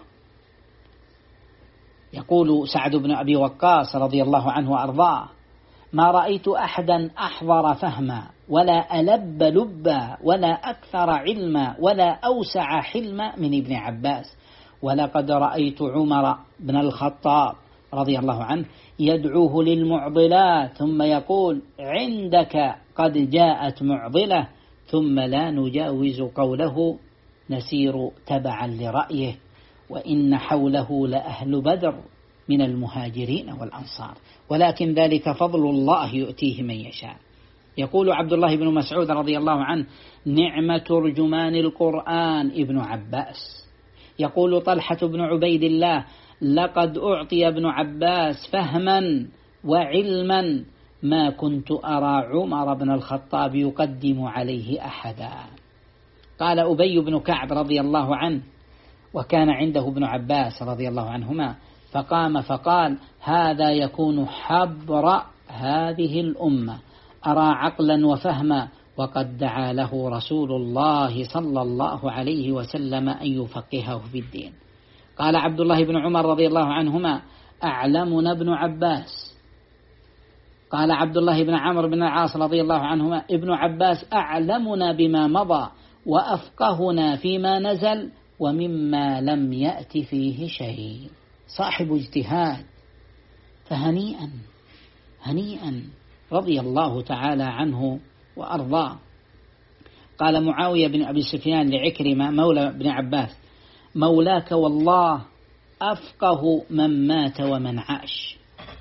Speaker 1: يقول سعد بن أبي وقاص رضي الله عنه وأرضاه ما رأيت أحدا أحضر فهما ولا ألب لبا ولا أكثر علما ولا أوسع حلما من ابن عباس، ولقد رأيت عمر بن الخطاب رضي الله عنه يدعوه للمعضلات ثم يقول عندك قد جاءت معضلة ثم لا نجاوز قوله نسير تبعا لرأيه. وإن حوله لأهل بدر من المهاجرين والأنصار، ولكن ذلك فضل الله يؤتيه من يشاء. يقول عبد الله بن مسعود رضي الله عنه: نعم ترجمان القرآن ابن عباس. يقول طلحة بن عبيد الله: لقد أعطي ابن عباس فهما وعلما ما كنت أرى عمر بن الخطاب يقدم عليه أحدا. قال أبي بن كعب رضي الله عنه، وكان عنده ابن عباس رضي الله عنهما، فقام فقال: هذا يكون حبر هذه الأمة، أرى عقلا وفهما، وقد دعا له رسول الله صلى الله عليه وسلم أن يفقهه في الدين. قال عبد الله بن عمر رضي الله عنهما: أعلمنا ابن عباس. قال عبد الله بن عمرو بن العاص رضي الله عنهما: ابن عباس أعلمنا بما مضى وأفقهنا فيما نزل ومما لم يأت فيه شيء. صاحب اجتهاد، فهنيئا هنيئا رضي الله تعالى عنه وأرضاه. قال معاوية بن أبي سفيان لعكرمة مولى بن عباس: مولاك والله أفقه من مات ومن عاش.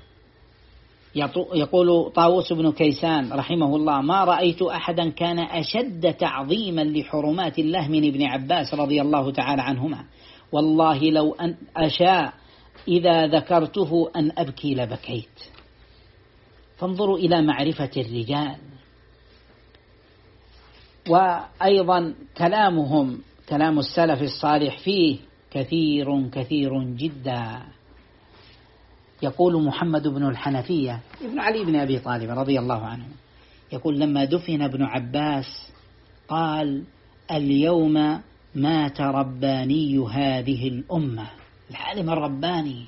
Speaker 1: يقول طاووس بن كيسان رحمه الله: ما رأيت أحدا كان أشد تعظيما لحرمات الله من ابن عباس رضي الله تعالى عنهما، والله لو أن أشاء إذا ذكرته أن أبكي لبكيت. فانظروا إلى معرفة الرجال. وأيضا كلامهم، كلام السلف الصالح فيه كثير كثير جدا. يقول محمد بن الحنفية ابن علي بن أبي طالب رضي الله عنه، يقول: لما دفن ابن عباس قال: اليوم مات رباني هذه الأمة. العالم الرباني،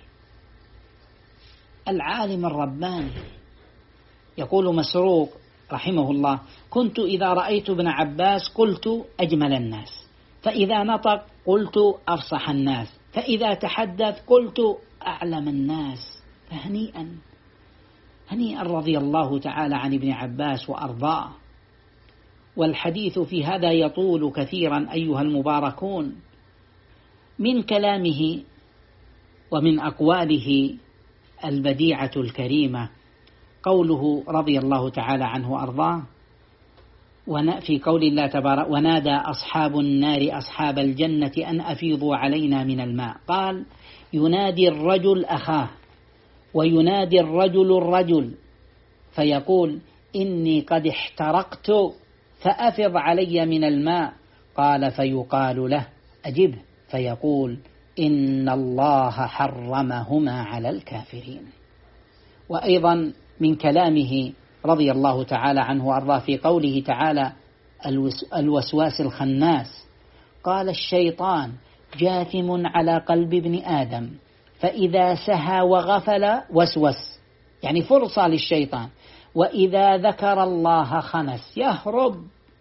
Speaker 1: العالم الرباني. يقول مسروق رحمه الله: كنت إذا رأيت ابن عباس قلت أجمل الناس، فإذا نطق قلت أفصح الناس، فإذا تحدث قلت أعلم الناس. فهنيئا هنيئا رضي الله تعالى عن ابن عباس وأرضاه. والحديث في هذا يطول كثيرا أيها المباركون. من كلامه ومن أقواله البديعة الكريمة قوله رضي الله تعالى عنه وأرضاه في قول الله تبارك: ونادى أصحاب النار أصحاب الجنة أن أفيضوا علينا من الماء. قال: ينادي الرجل أخاه، وينادي الرجل الرجل، فيقول: إني قد احترقت فأفض علي من الماء. قال: فيقال له: أجبه، فيقول: إن الله حرمهما على الكافرين. وأيضا من كلامه رضي الله تعالى عنه وأرضاه في قوله تعالى: الوسواس الخناس. قال: الشيطان جاثم على قلب ابن آدم، فإذا سهى وغفل وسوس، يعني فرصة للشيطان، وإذا ذكر الله خنس، يهرب،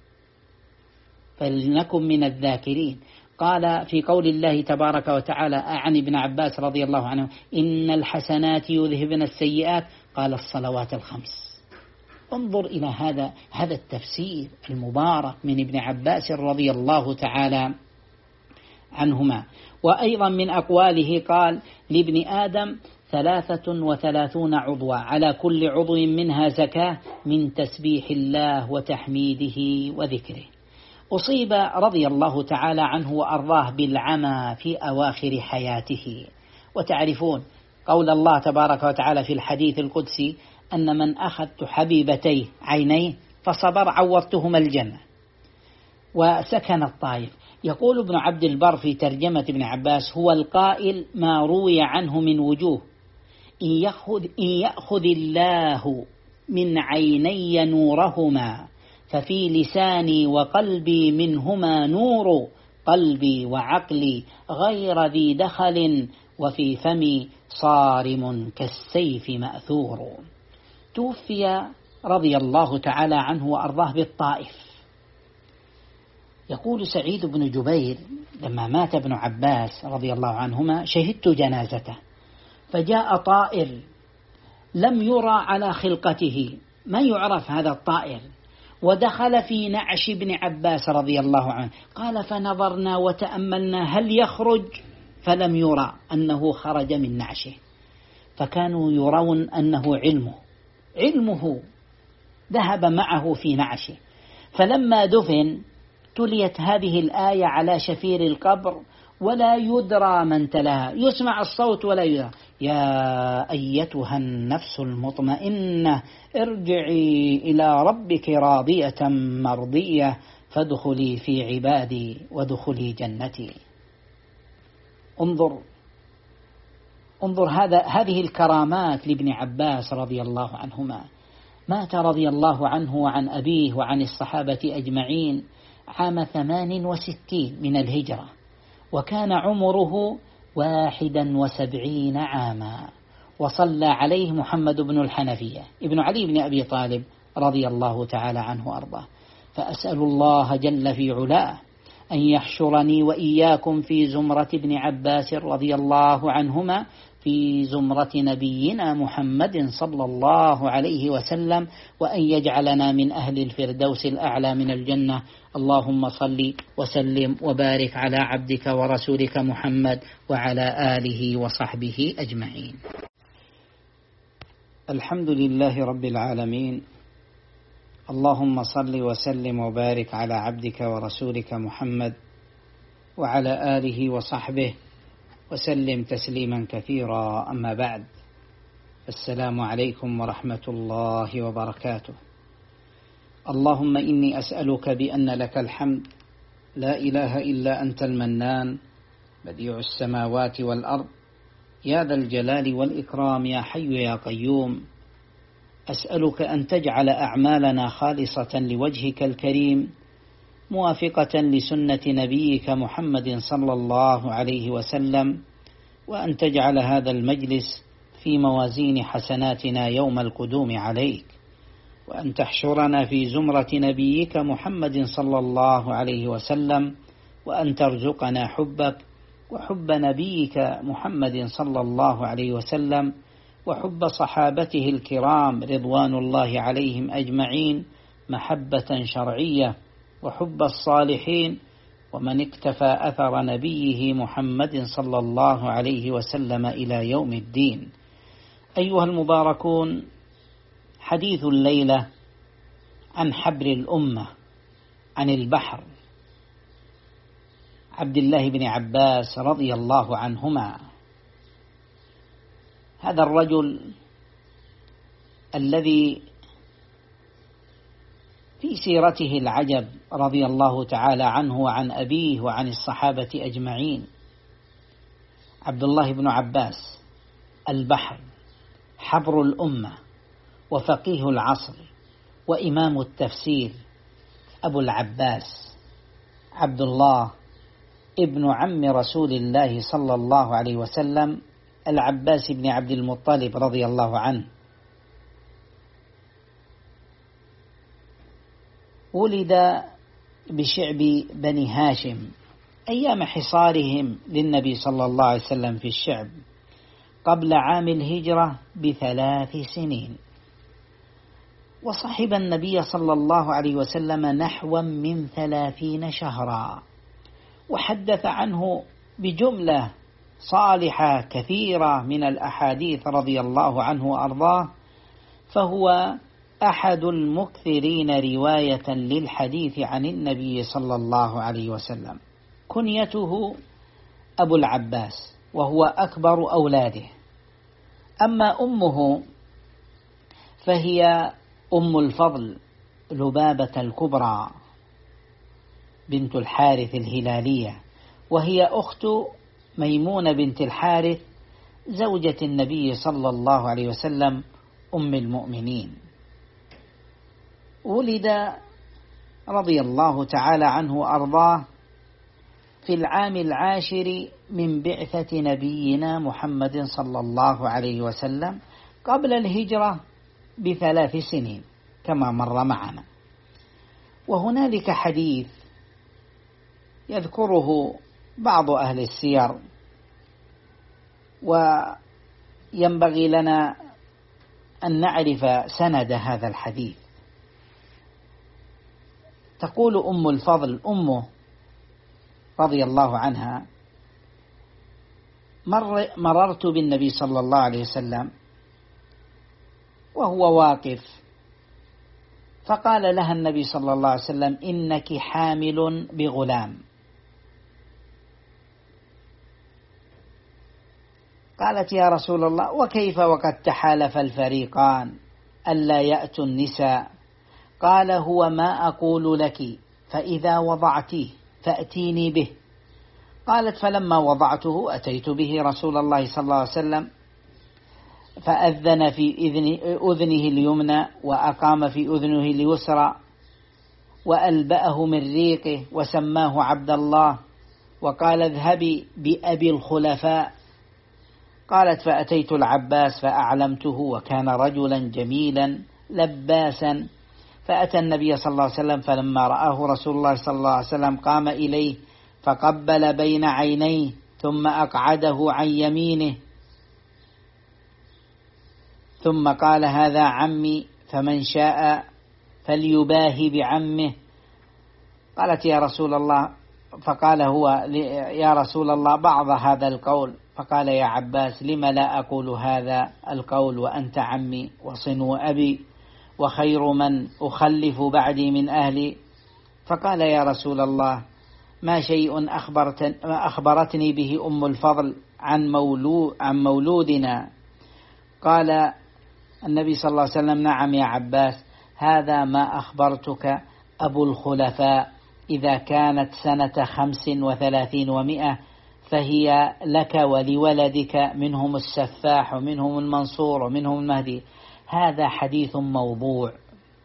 Speaker 1: فلنكن من الذاكرين. قال في قول الله تبارك وتعالى عن ابن عباس رضي الله عنه: إن الحسنات يذهبن السيئات. قال: الصلوات الخمس. انظر إلى هذا التفسير المبارك من ابن عباس رضي الله تعالى عنهما. وأيضا من أقواله قال: لابن آدم 33 عضوا، على كل عضو منها زكاة من تسبيح الله وتحميده وذكره. أصيب رضي الله تعالى عنه وأرضاه بالعمى في أواخر حياته. وتعرفون قول الله تبارك وتعالى في الحديث القدسي: أن من أخذت حبيبتيه عينيه فصبر عوضتهما الجنة. وسكن الطائف. يقول ابن عبد البر في ترجمة ابن عباس: هو القائل ما روي عنه من وجوه: إن يأخذ الله من عيني نورهما ففي لساني وقلبي منهما نور، قلبي وعقلي غير ذي دخل، وفي فمي صارم كالسيف مأثور. توفي رضي الله تعالى عنه وأرضاه بالطائف. يقول سعيد بن جبير: لما مات ابن عباس رضي الله عنهما شهدت جنازته، فجاء طائر لم يرى على خلقته، ما يعرف هذا الطائر، ودخل في نعش ابن عباس رضي الله عنه. قال: فنظرنا وتأملنا هل يخرج، فلم يرى أنه خرج من نعشه، فكانوا يرون أنه علمه ذهب معه في نعشه. فلما دفن تليت هذه الآية على شفير القبر ولا يدرى من تلاها، يسمع الصوت ولا يدرى: يا أيتها النفس المطمئنة ارجعي إلى ربك راضية مرضية فادخلي في عبادي وادخلي جنتي. انظر هذه الكرامات لابن عباس رضي الله عنهما. مات رضي الله عنه وعن أبيه وعن الصحابة أجمعين عام 68 من الهجرة، وكان عمره 71 عاما، وصلى عليه محمد بن الحنفية ابن علي بن أبي طالب رضي الله تعالى عنه وأرضاه. فأسأل الله جل في علاه أن يحشرني وإياكم في زمرة ابن عباس رضي الله عنهما، في زمرة نبينا محمد صلى الله عليه وسلم، وأن يجعلنا من أهل الفردوس الأعلى من الجنة. اللهم صل وسلم وبارك على عبدك ورسولك محمد وعلى آله وصحبه أجمعين. الحمد لله رب العالمين، اللهم صل وسلم وبارك على عبدك ورسولك محمد وعلى آله وصحبه وسلم تسليما كثيرا. أما بعد، السلام عليكم ورحمة الله وبركاته. اللهم إني أسألك بأن لك الحمد، لا إله إلا أنت المنان، بديع السماوات والأرض، يا ذا الجلال والإكرام، يا حي يا قيوم. أسألك أن تجعل أعمالنا خالصة لوجهك الكريم، موافقة لسنة نبيك محمد صلى الله عليه وسلم، وأن تجعل هذا المجلس في موازين حسناتنا يوم القدوم عليك، وأن تحشرنا في زمرة نبيك محمد صلى الله عليه وسلم، وأن ترزقنا حبك وحب نبيك محمد صلى الله عليه وسلم، وحب صحابته الكرام رضوان الله عليهم أجمعين محبة شرعية، وحب الصالحين ومن اكتفى أثر نبيه محمد صلى الله عليه وسلم إلى يوم الدين. أيها المباركون، حديث الليلة عن حبر الأمة، عن البحر، عبد الله بن عباس رضي الله عنهما. هذا الرجل الذي في سيرته العجب رضي الله تعالى عنه وعن أبيه وعن الصحابة أجمعين. عبد الله بن عباس البحر، حبر الأمة، وفقيه العصر، وإمام التفسير، أبو العباس عبد الله ابن عم رسول الله صلى الله عليه وسلم، العباس بن عبد المطلب رضي الله عنه. ولد بشعب بني هاشم أيام حصارهم للنبي صلى الله عليه وسلم في الشعب قبل عام الهجرة ب3 سنين، وصحب النبي صلى الله عليه وسلم نحو من 30 شهرا، وحدث عنه بجملة صالحة كثيرة من الأحاديث رضي الله عنه وأرضاه، فهو أحد المكثرين رواية للحديث عن النبي صلى الله عليه وسلم. كنيته أبو العباس، وهو أكبر أولاده. أما أمه فهي أم الفضل لبابة الكبرى بنت الحارث الهلالية، وهي أخت ميمونة بنت الحارث زوجة النبي صلى الله عليه وسلم أم المؤمنين. ولد رضي الله تعالى عنه وأرضاه في العام 10 من بعثة نبينا محمد صلى الله عليه وسلم قبل الهجرة ب3 سنين كما مر معنا. وهنالك حديث يذكره بعض أهل السير، وينبغي لنا أن نعرف سند هذا الحديث. تقول أم الفضل أمه رضي الله عنها: مررت بالنبي صلى الله عليه وسلم وهو واقف، فقال لها النبي صلى الله عليه وسلم: إنك حامل بغلام. قالت: يا رسول الله، وكيف وقد تحالف الفريقان ألا يأتوا النساء؟ قال: هو ما أقول لك، فإذا وضعتيه فأتيني به. قالت: فلما وضعته أتيت به رسول الله صلى الله عليه وسلم، فأذن في أذنه اليمنى وأقام في أذنه اليسرى وألبأه من ريقه وسماه عبد الله وقال: اذهبي بأبي الخلفاء. قالت: فأتيت العباس فأعلمته، وكان رجلا جميلا لباسا، فأتى النبي صلى الله عليه وسلم، فلما رآه رسول الله صلى الله عليه وسلم قام إليه فقبل بين عينيه ثم أقعده عن يمينه، ثم قال: هذا عمي فمن شاء فليباهي بعمه. قالت: يا رسول الله، فقال هو: يا رسول الله بعض هذا القول. فقال: يا عباس، لم لا أقول هذا القول وأنت عمي وصنو أبي وخير من أخلف بعدي من أهلي؟ فقال: يا رسول الله، ما شيء أخبرتني به أم الفضل عن مولودنا. قال النبي صلى الله عليه وسلم: نعم يا عباس، هذا ما أخبرتك أبو الخلفاء، إذا كانت سنة 35 و100 فهي لك ولولدك، منهم السفاح ومنهم المنصور ومنهم المهدي. هذا حديث موضوع،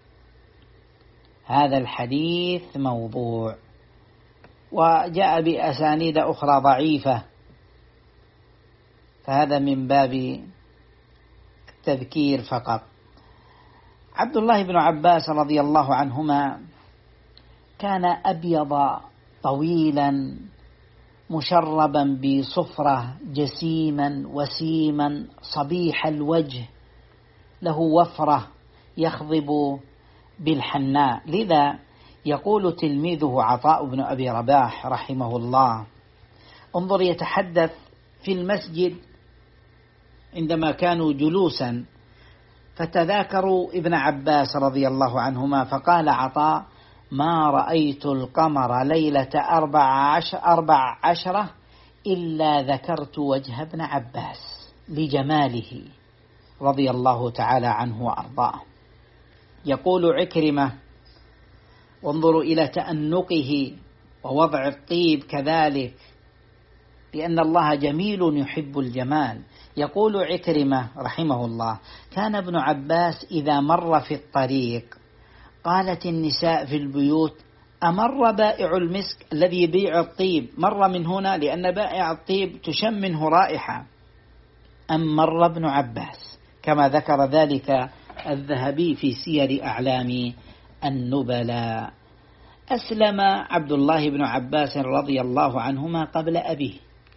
Speaker 1: هذا الحديث موضوع، وجاء بأسانيد أخرى ضعيفة، فهذا من باب التذكير فقط. عبد الله بن عباس رضي الله عنهما كان أبيض طويلا مشربا بصفرة، جسيما وسيما صبيح الوجه، له وفرة يخضب بالحناء. لذا يقول تلميذه عطاء بن أبي رباح رحمه الله: انظر، يتحدث في المسجد عندما كانوا جلوسا، فتذاكروا ابن عباس رضي الله عنهما، فقال عطاء: ما رأيت القمر ليلة 14 إلا ذكرت وجه ابن عباس لجماله رضي الله تعالى عنه وأرضاه. يقول عكرمة: وانظروا إلى تأنقه ووضع الطيب كذلك، لأن الله جميل يحب الجمال. يقول عكرمة رحمه الله: كان ابن عباس إذا مر في الطريق قالت النساء في البيوت: أمر بائع المسك الذي يبيع الطيب مر من هنا، لأن بائع الطيب تشم منه رائحة، أم مر ابن عباس، كما ذكر ذلك الذهبي في سير أعلام النبلاء. أسلم عبد الله بن عباس رضي الله عنهما قبل أبيه،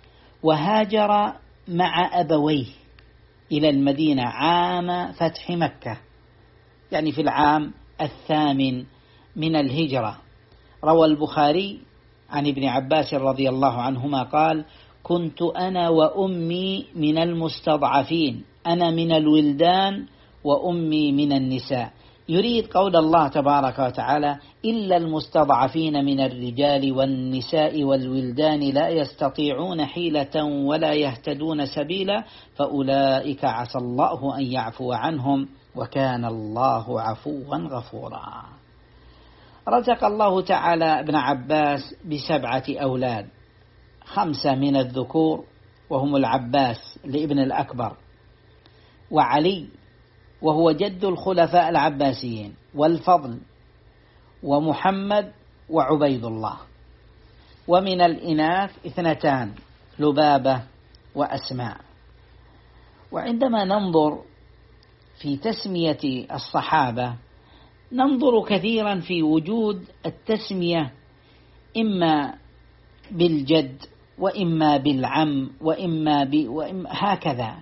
Speaker 1: وهاجر مع أبويه إلى المدينة عام فتح مكة، يعني في العام 8 من الهجرة. روى البخاري عن ابن عباس رضي الله عنهما قال: كنت أنا وأمي من المستضعفين، أنا من الولدان وأمي من النساء، يريد قول الله تبارك وتعالى: إلا المستضعفين من الرجال والنساء والولدان لا يستطيعون حيلة ولا يهتدون سبيلا فأولئك عسى الله أن يعفو عنهم وكان الله عفوا غفورا. رزق الله تعالى ابن عباس ب7 أولاد، 5 من الذكور وهم العباس لابن الأكبر، وعلي وهو جد الخلفاء العباسيين، والفضل، ومحمد، وعبيد الله. ومن الإناث 2 لبابة وأسماء. وعندما ننظر في تسمية الصحابة ننظر كثيرا في وجود التسمية إما بالجد وإما بالعم وإما هكذا.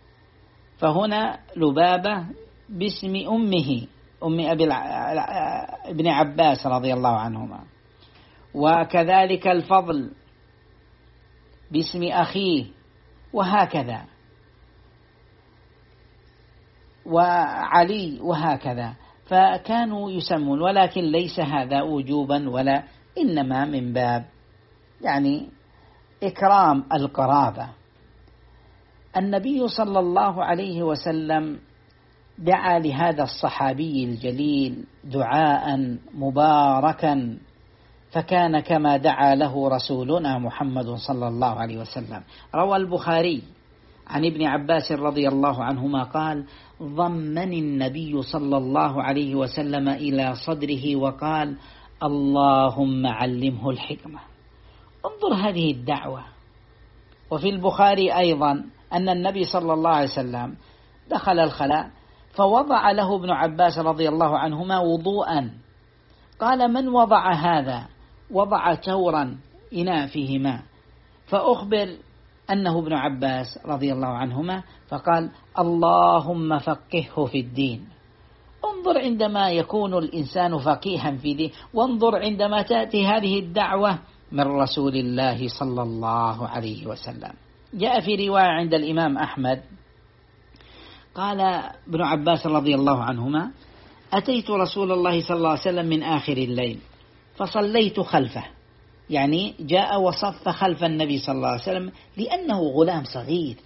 Speaker 1: فهنا لبابة باسم أمه، أم ابن عباس رضي الله عنهما، وكذلك الفضل باسم أخيه، وهكذا، وعلي وهكذا، فكانوا يسمون، ولكن ليس هذا وجوبا ولا، إنما من باب يعني إكرام القرابة. النبي صلى الله عليه وسلم دعا لهذا الصحابي الجليل دعاء مباركا، فكان كما دعا له رسولنا محمد صلى الله عليه وسلم. روى البخاري عن ابن عباس رضي الله عنهما قال: ضمني النبي صلى الله عليه وسلم إلى صدره وقال: اللهم علمه الحكمة. انظر هذه الدعوة. وفي البخاري أيضا أن النبي صلى الله عليه وسلم دخل الخلاء فوضع له ابن عباس رضي الله عنهما وضوءا، قال: من وضع هذا؟ وضع تورا إناء فيه ماء، فأخبر أنه ابن عباس رضي الله عنهما، فقال: اللهم فقهه في الدين. انظر عندما يكون الإنسان فقيها في دين، وانظر عندما تأتي هذه الدعوة من رسول الله صلى الله عليه وسلم. جاء في رواية عند الإمام أحمد قال ابن عباس رضي الله عنهما: أتيت رسول الله صلى الله عليه وسلم من آخر الليل فصليت خلفه، يعني جاء وصف خلف النبي صلى الله عليه وسلم لأنه غلام صغير.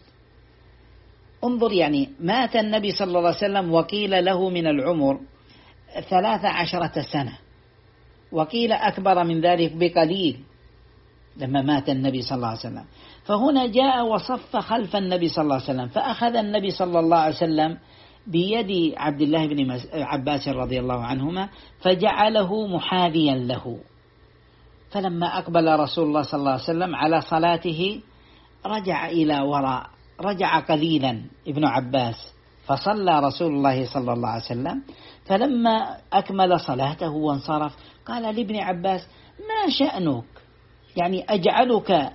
Speaker 1: انظر، يعني مات النبي صلى الله عليه وسلم وقيل له من العمر 13 سنة، وقيل أكبر من ذلك بقليل لما مات النبي صلى الله عليه وسلم. فهنا جاء وصف خلف النبي صلى الله عليه وسلم، فأخذ النبي صلى الله عليه وسلم بيد عبد الله بن عباس رضي الله عنهما فجعله محاذيا له. فلما أقبل رسول الله صلى الله عليه وسلم على صلاته رجع إلى وراء، رجع قليلا ابن عباس، فصلى رسول الله صلى الله عليه وسلم. فلما أكمل صلاته وانصرف قال لابن عباس: ما شأنك؟ يعني أجعلك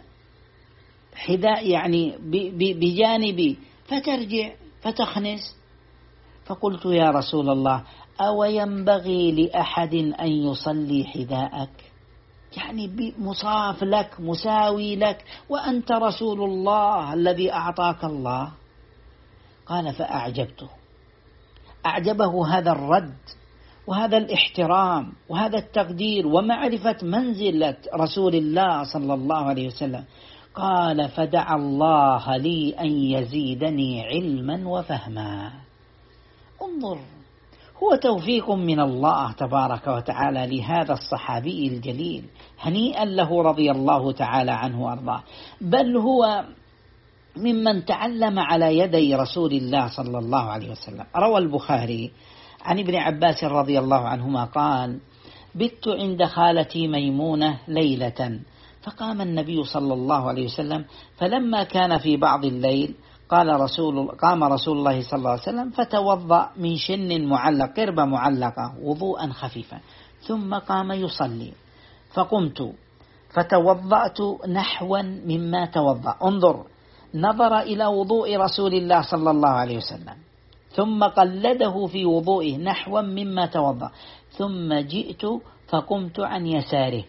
Speaker 1: حذاء يعني بجانبي فترجع فتخنس. فقلت: يا رسول الله، أو ينبغي لأحد أن يصلي حذاءك؟ يعني مصاف لك مساوي لك وأنت رسول الله الذي أعطاك الله. قال: فأعجبته، أعجبه هذا الرد وهذا الاحترام وهذا التقدير ومعرفة منزلة رسول الله صلى الله عليه وسلم. قال: فدعا الله لي أن يزيدني علما وفهما. انظر، هو توفيق من الله تبارك وتعالى لهذا الصحابي الجليل، هنيئا له رضي الله تعالى عنه وأرضاه. بل هو ممن تعلم على يدي رسول الله صلى الله عليه وسلم. روى البخاري عن ابن عباس رضي الله عنهما قال: بت عند خالتي ميمونة ليلة، فقام النبي صلى الله عليه وسلم، فلما كان في بعض الليل قام رسول الله صلى الله عليه وسلم فتوضأ من شن معلق، قربة معلقة، وضوءا خفيفا، ثم قام يصلي، فقمت فتوضأت نحوا مما توضأ. انظر، نظر إلى وضوء رسول الله صلى الله عليه وسلم ثم قلده في وضوئه نحوا مما توضأ، ثم جئت فقمت عن يساره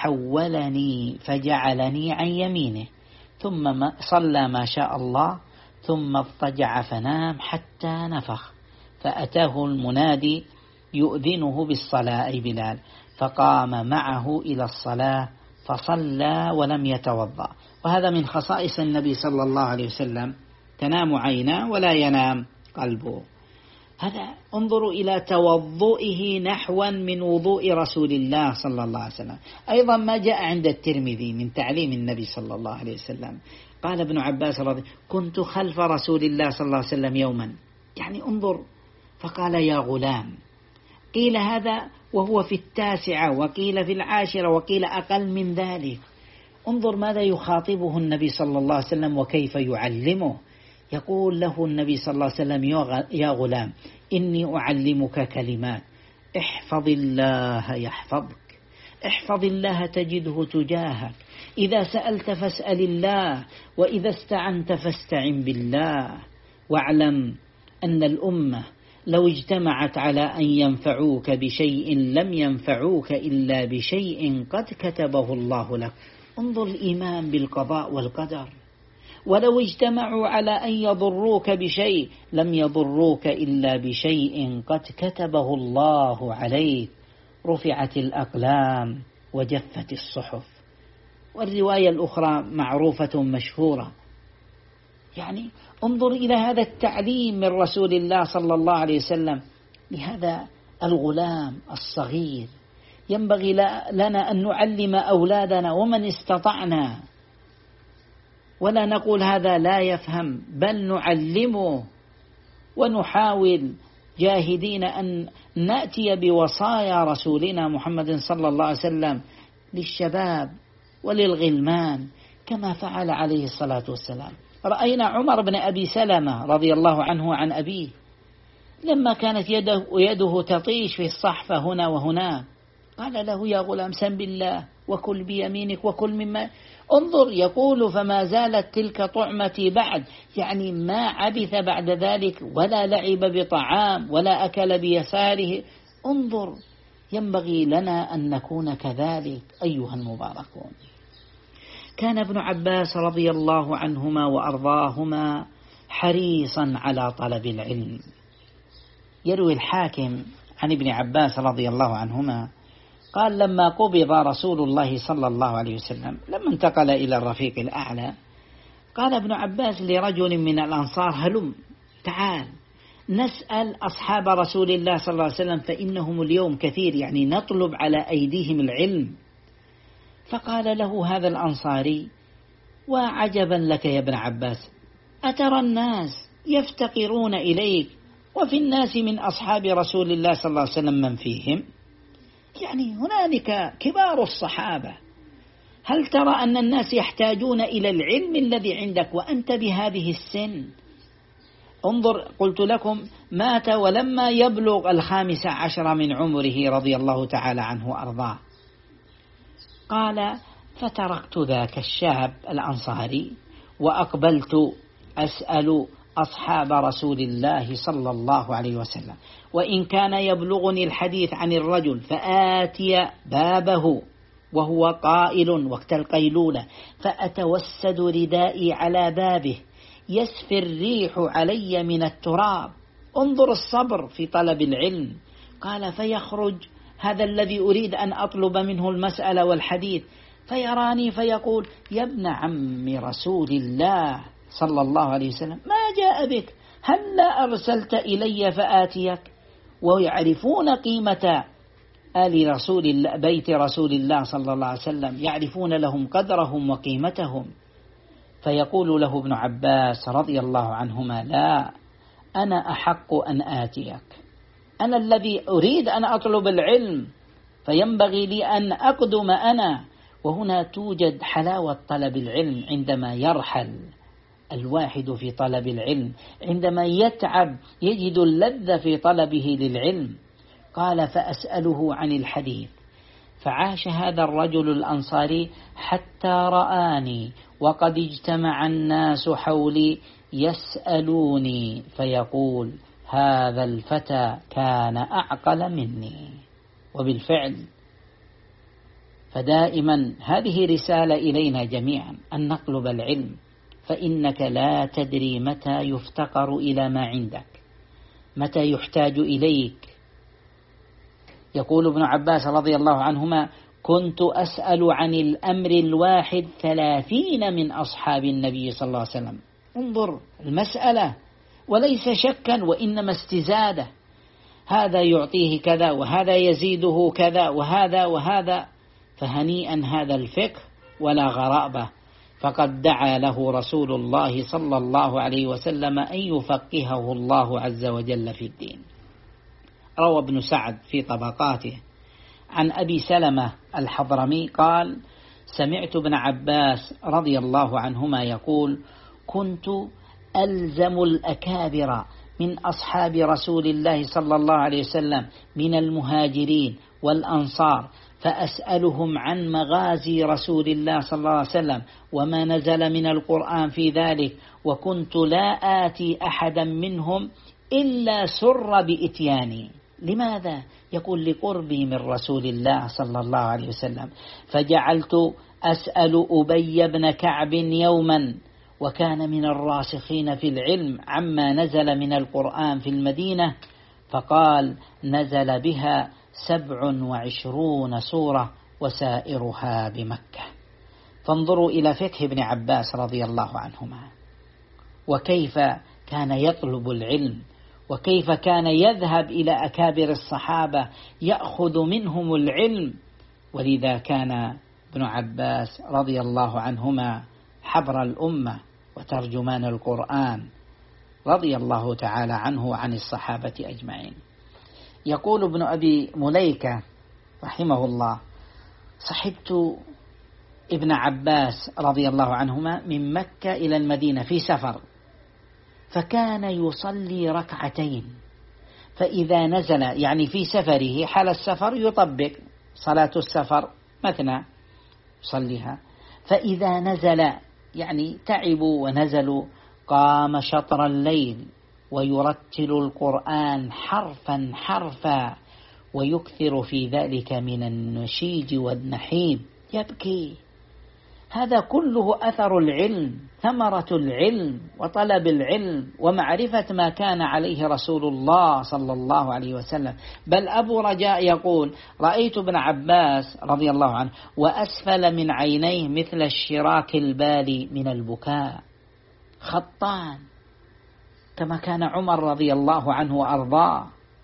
Speaker 1: فحولني فجعلني عن يمينه، ثم صلى ما شاء الله، ثم اضطجع فنام حتى نفخ، فأتاه المنادي يؤذنه بالصلاة، أي بلال، فقام معه إلى الصلاة فصلى ولم يتوضأ. وهذا من خصائص النبي صلى الله عليه وسلم، تنام عيناه ولا ينام قلبه. هذا انظروا إلى توضؤه نحوا من وضوء رسول الله صلى الله عليه وسلم. أيضا ما جاء عند الترمذي من تعليم النبي صلى الله عليه وسلم، قال ابن عباس كنت خلف رسول الله صلى الله عليه وسلم يوما، يعني انظر، فقال: يا غلام. قيل هذا وهو في 9، وقيل في 10، وقيل أقل من ذلك. انظر ماذا يخاطبه النبي صلى الله عليه وسلم وكيف يعلمه. يقول له النبي صلى الله عليه وسلم: يا غلام، إني أعلمك كلمات، احفظ الله يحفظك، احفظ الله تجده تجاهك، إذا سألت فاسأل الله، وإذا استعنت فاستعن بالله، واعلم أن الأمة لو اجتمعت على أن ينفعوك بشيء لم ينفعوك إلا بشيء قد كتبه الله لك. انظر الإيمان بالقضاء والقدر، ولو اجتمعوا على أن يضروك بشيء لم يضروك إلا بشيء قد كتبه الله عليك. رفعت الأقلام وجفت الصحف. والرواية الأخرى معروفة مشهورة. يعني انظر إلى هذا التعليم من رسول الله صلى الله عليه وسلم لهذا الغلام الصغير. ينبغي لنا أن نعلم أولادنا ومن استطعنا، ولا نقول هذا لا يفهم، بل نعلمه ونحاول جاهدين أن نأتي بوصايا رسولنا محمد صلى الله عليه وسلم للشباب وللغلمان كما فعل عليه الصلاة والسلام. رأينا عمر بن أبي سلمة رضي الله عنه عن أبيه لما كانت يده تطيش في الصحفة هنا وهنا قال له: يا غلام سم بالله وكل بيمينك وكل مما. انظر، يقول: فما زالت تلك طعمتي بعد، يعني ما عبث بعد ذلك ولا لعب بطعام ولا أكل بيساره. انظر، ينبغي لنا أن نكون كذلك أيها المباركون. كان ابن عباس رضي الله عنهما وأرضاهما حريصا على طلب العلم. يروي الحاكم عن ابن عباس رضي الله عنهما قال: لما قبض رسول الله صلى الله عليه وسلم، لما انتقل إلى الرفيق الأعلى، قال ابن عباس لرجل من الأنصار: هلم تعال نسأل أصحاب رسول الله صلى الله عليه وسلم فإنهم اليوم كثير، يعني نطلب على أيديهم العلم. فقال له هذا الأنصاري: وعجبا لك يا ابن عباس، أترى الناس يفتقرون إليك وفي الناس من أصحاب رسول الله صلى الله عليه وسلم من فيهم؟ يعني هنالك كبار الصحابة، هل ترى أن الناس يحتاجون إلى العلم الذي عندك وأنت بهذه السن؟ انظر، قلت لكم مات ولما يبلغ 15 من عمره رضي الله تعالى عنه وأرضاه. قال: فتركت ذاك الشاب الأنصاري وأقبلت أسأل أصحاب رسول الله صلى الله عليه وسلم، وإن كان يبلغني الحديث عن الرجل فآتي بابه وهو قائل وقت القيلولة، فأتوسد ردائي على بابه يسفي الريح علي من التراب. انظر الصبر في طلب العلم. قال: فيخرج هذا الذي أريد أن أطلب منه المسألة والحديث فيراني فيقول: يا ابن عم رسول الله صلى الله عليه وسلم، ما جاء بك؟ هل لا أرسلت إلي فآتيك؟ ويعرفون قيمة آل رسول الله، بيت رسول الله صلى الله عليه وسلم، يعرفون لهم قدرهم وقيمتهم. فيقول له ابن عباس رضي الله عنهما: لا، أنا أحق أن آتيك، أنا الذي أريد أن أطلب العلم، فينبغي لي أن أقدم أنا. وهنا توجد حلاوة طلب العلم عندما يرحل الواحد في طلب العلم، عندما يتعب يجد اللذة في طلبه للعلم. قال: فأسأله عن الحديث، فعاش هذا الرجل الأنصاري حتى رآني وقد اجتمع الناس حولي يسألوني، فيقول: هذا الفتى كان أعقل مني. وبالفعل، فدائما هذه رسالة إلينا جميعا أن نطلب العلم، فإنك لا تدري متى يفتقر إلى ما عندك، متى يحتاج إليك. يقول ابن عباس رضي الله عنهما: كنت أسأل عن الأمر الواحد 30 من أصحاب النبي صلى الله عليه وسلم. انظر المسألة، وليس شكا وإنما استزادة، هذا يعطيه كذا وهذا يزيده كذا وهذا وهذا. فهنيئا هذا الفقه ولا غرابة، فقد دعا له رسول الله صلى الله عليه وسلم أن يفقهه الله عز وجل في الدين. روى ابن سعد في طبقاته عن أبي سلمة الحضرمي قال: سمعت ابن عباس رضي الله عنهما يقول: كنت ألزم الأكابر من أصحاب رسول الله صلى الله عليه وسلم من المهاجرين والأنصار، فأسألهم عن مغازي رسول الله صلى الله عليه وسلم وما نزل من القرآن في ذلك، وكنت لا آتي أحدا منهم إلا سر بإتياني. لماذا؟ يقول: لقربي من رسول الله صلى الله عليه وسلم. فجعلت أسأل أبي بن كعب يوما وكان من الراسخين في العلم عما نزل من القرآن في المدينة، فقال: نزل بها 27 سورة وسائرها بمكة. فانظروا إلى فقه ابن عباس رضي الله عنهما، وكيف كان يطلب العلم، وكيف كان يذهب إلى أكابر الصحابة يأخذ منهم العلم. ولذا كان ابن عباس رضي الله عنهما حبر الأمة وترجمان القرآن رضي الله تعالى عنه وعن الصحابة أجمعين. يقول ابن أبي مليكة رحمه الله: صحبت ابن عباس رضي الله عنهما من مكة إلى المدينة في سفر، فكان يصلي ركعتين، فإذا نزل يعني في سفره حال السفر يطبق صلاة السفر مثنى يصليها، فإذا نزل يعني تعبوا ونزلوا قام شطر الليل ويرتل القرآن حرفا حرفا، ويكثر في ذلك من النشيج والنحيب، يبكي. هذا كله أثر العلم، ثمرة العلم وطلب العلم ومعرفة ما كان عليه رسول الله صلى الله عليه وسلم. بل أبو رجاء يقول: رأيت ابن عباس رضي الله عنه وأسفل من عينيه مثل الشراك البالي من البكاء، خطان كما كان عمر رضي الله عنه وأرضاه.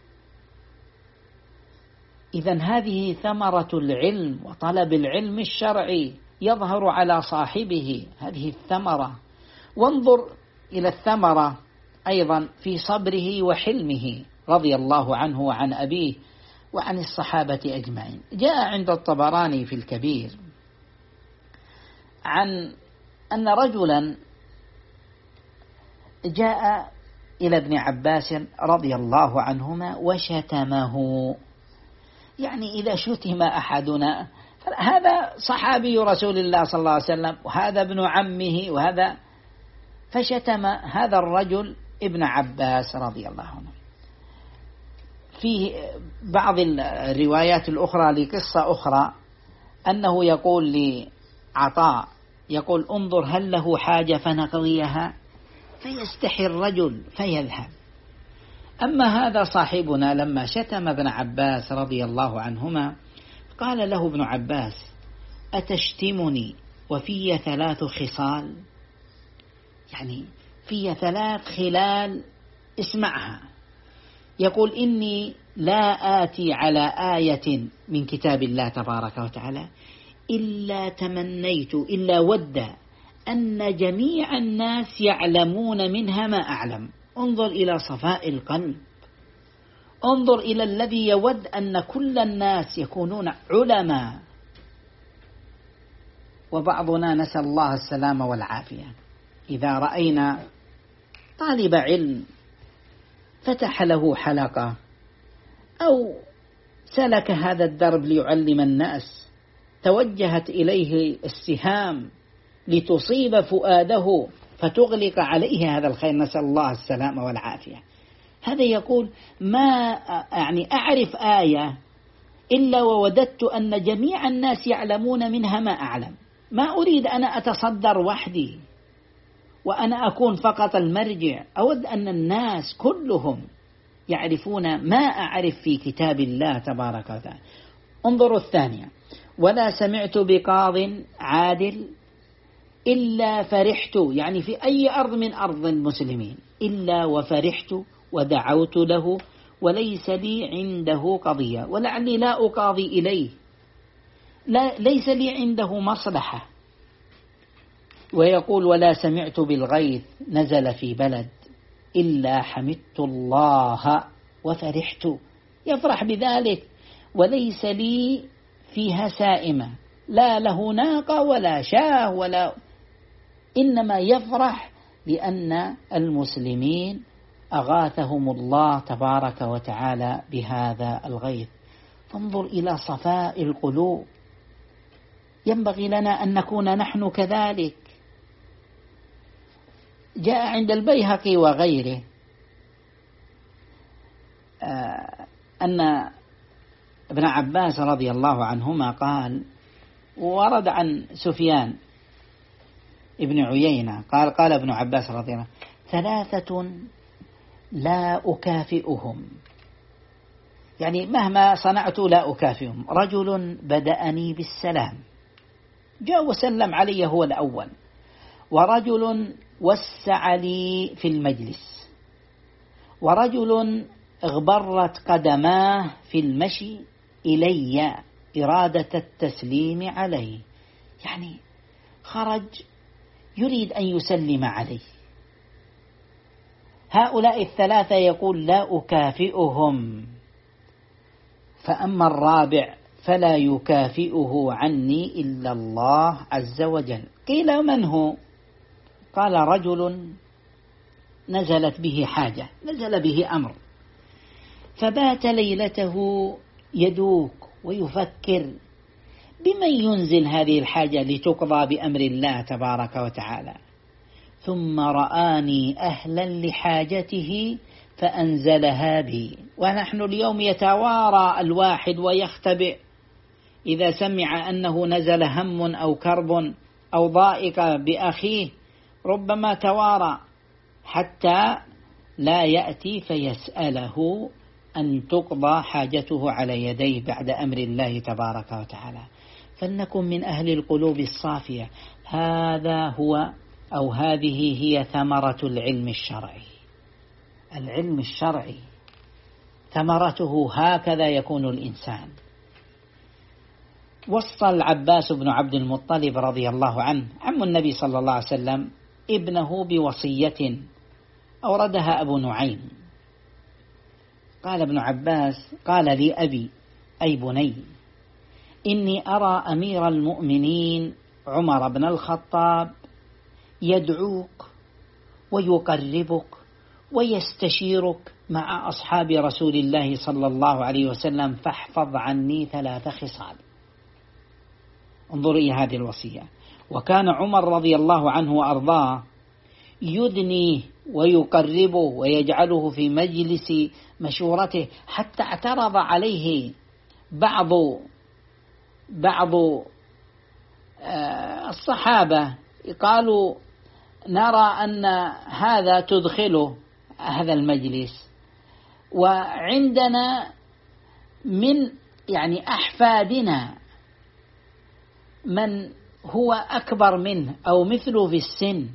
Speaker 1: إذن هذه ثمرة العلم وطلب العلم الشرعي يظهر على صاحبه هذه الثمرة. وانظر إلى الثمرة أيضا في صبره وحلمه رضي الله عنه وعن أبيه وعن الصحابة أجمعين. جاء عند الطبراني في الكبير عن أن رجلا جاء إلى ابن عباس رضي الله عنهما وشتمه. يعني إذا شتم أحدنا، هذا صحابي رسول الله صلى الله عليه وسلم وهذا ابن عمه وهذا، فشتم هذا الرجل ابن عباس رضي الله عنه. في بعض الروايات الأخرى لقصة أخرى أنه يقول لعطاء، يقول: انظر هل له حاجة فنقضيها، فيستحي الرجل فيذهب. أما هذا صاحبنا لما شتم ابن عباس رضي الله عنهما قال له ابن عباس: أتشتمني وفي 3 خصال؟ يعني في 3 خلال اسمعها. يقول: إني لا آتي على آية من كتاب الله تبارك وتعالى إلا تمنيت إلا ود أن جميع الناس يعلمون منها ما أعلم. انظر إلى صفاء القلب، انظر إلى الذي يود أن كل الناس يكونون علماء. وبعضنا نسأل الله السلامة والعافية، إذا رأينا طالب علم فتح له حلقة أو سلك هذا الدرب ليعلم الناس، توجهت إليه السهام لتصيب فؤاده فتغلق عليه هذا الخير، نسأل الله السلامة والعافية. هذا يقول: ما يعني أعرف آية إلا ووددت أن جميع الناس يعلمون منها ما أعلم، ما أريد أنا أتصدر وحدي وأنا أكون فقط المرجع، أود أن الناس كلهم يعرفون ما أعرف في كتاب الله تبارك وتعالى. انظروا الثانية: ولا سمعت بقاض عادل إلا فرحت، يعني في أي أرض من أرض المسلمين، إلا وفرحت ودعوت له وليس لي عنده قضية، ولعلي لا أقاضي إليه، ليس لي عنده مصلحة. ويقول: ولا سمعت بالغيث نزل في بلد إلا حمدت الله وفرحت، يفرح بذلك، وليس لي فيها سائمة، لا له ناقة ولا شاه ولا، إنما يفرح لأن المسلمين أغاثهم الله تبارك وتعالى بهذا الغيث. فانظر إلى صفاء القلوب، ينبغي لنا أن نكون نحن كذلك. جاء عند البيهقي وغيره أن ابن عباس رضي الله عنهما قال، ورد عن سفيان ابن عيينة قال ابن عباس رضي الله عنه: 3 لا أكافئهم، يعني مهما صنعت لا أكافئهم. رجل بدأني بالسلام، جاء وسلم علي هو الأول، ورجل وسع لي في المجلس، ورجل اغبرت قدماه في المشي إلي إرادة التسليم عليه، يعني خرج يريد أن يسلم عليه. هؤلاء 3 يقول لا أكافئهم، فأما الرابع فلا يكافئه عني إلا الله عز وجل. قيل: من هو؟ قال: رجل نزلت به حاجة، نزل به أمر، فبات ليلته يدوك ويفكر بمن ينزل هذه الحاجة لتقضى بأمر الله تبارك وتعالى، ثم رآني أهلا لحاجته فأنزلها بي. ونحن اليوم يتوارى الواحد ويختبئ إذا سمع أنه نزل هم أو كرب أو ضائق بأخيه، ربما توارى حتى لا يأتي فيسأله أن تقضى حاجته على يديه بعد أمر الله تبارك وتعالى. فلنكن من أهل القلوب الصافية. هذا هو أو هذه هي ثمرة العلم الشرعي. العلم الشرعي ثمرته هكذا يكون الإنسان. وصى العباس بن عبد المطلب رضي الله عنه عم النبي صلى الله عليه وسلم ابنه بوصية أوردها أبو نعيم. قال ابن عباس: قال لي أبي أي بني: إني أرى أمير المؤمنين عمر بن الخطاب يدعوك ويقربك ويستشيرك مع أصحاب رسول الله صلى الله عليه وسلم، فاحفظ عني 3 خصال. انظروا إلى هذه الوصية. وكان عمر رضي الله عنه وأرضاه يدنيه ويقربه ويجعله في مجلس مشورته، حتى اعترض عليه بعض الصحابة، قالوا: نرى أن هذا تدخله هذا المجلس، وعندنا من أحفادنا من هو أكبر منه أو مثله في السن.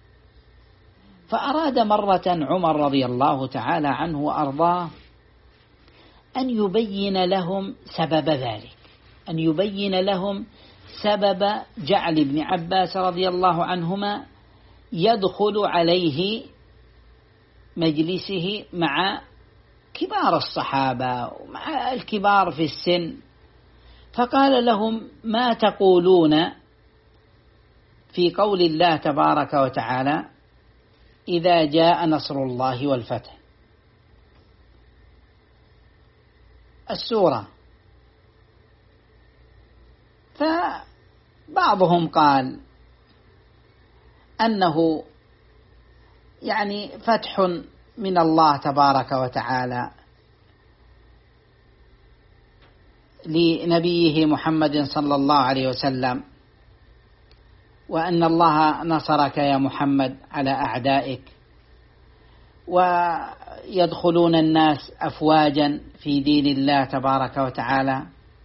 Speaker 1: فأراد مرة عمر رضي الله تعالى عنه وأرضاه أن يبين لهم سبب ذلك، أن يبين لهم سبب جعل ابن عباس رضي الله عنهما يدخل عليه مجلسه مع كبار الصحابة ومع الكبار في السن. فقال لهم: ما تقولون في قول الله تبارك وتعالى: إذا جاء نصر الله والفتح؟ السورة. فبعضهم قال أنه فتح من الله تبارك وتعالى لنبيه محمد صلى الله عليه وسلم، وأن الله نصرك يا محمد على أعدائك، ويدخلون الناس أفواجا في دين الله تبارك وتعالى.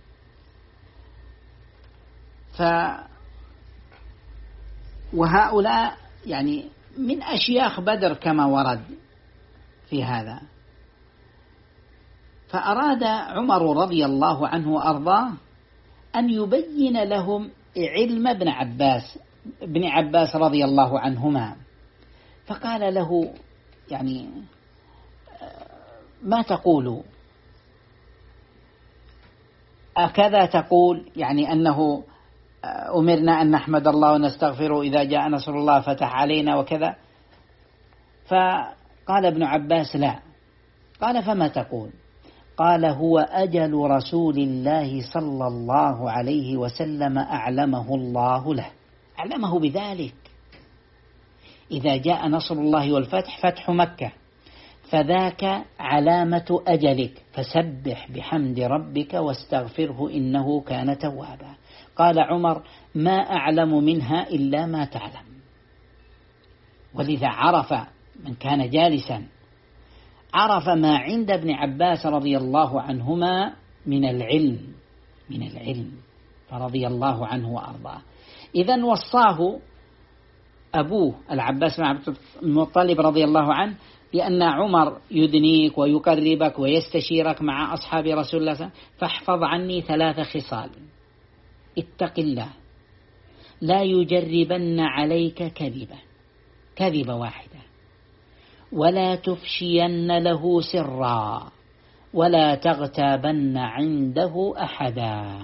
Speaker 1: وهؤلاء من أشياخ بدر كما ورد في هذا. فأراد عمر رضي الله عنه وأرضاه أن يبين لهم علم ابن عباس رضي الله عنهما. فقال له: ما تقول؟ أكذا تقول أنه أمرنا أن نحمد الله ونستغفره إذا جاء نصر الله فتح علينا وكذا؟ فقال ابن عباس: لا. قال: فما تقول؟ قال: هو أجل رسول الله صلى الله عليه وسلم أعلمه الله له، أعلمه بذلك. إذا جاء نصر الله والفتح، فتح مكة، فذاك علامة أجلك، فسبح بحمد ربك واستغفره إنه كان توابا. قال عمر: ما أعلم منها إلا ما تعلم. ولذا عرف من كان جالسا عرف ما عند ابن عباس رضي الله عنهما من العلم فرضي الله عنه وأرضاه. إذن وصاه أبوه العباس بن عبد المطلب رضي الله عنه بأن عمر يدنيك ويقربك ويستشيرك مع أصحاب رسول الله صلى الله عليه وسلم، فاحفظ عني 3 خصال: اتق الله، لا يجربن عليك كذبة واحدة، ولا تفشين له سرا، ولا تغتابن عنده أحدا.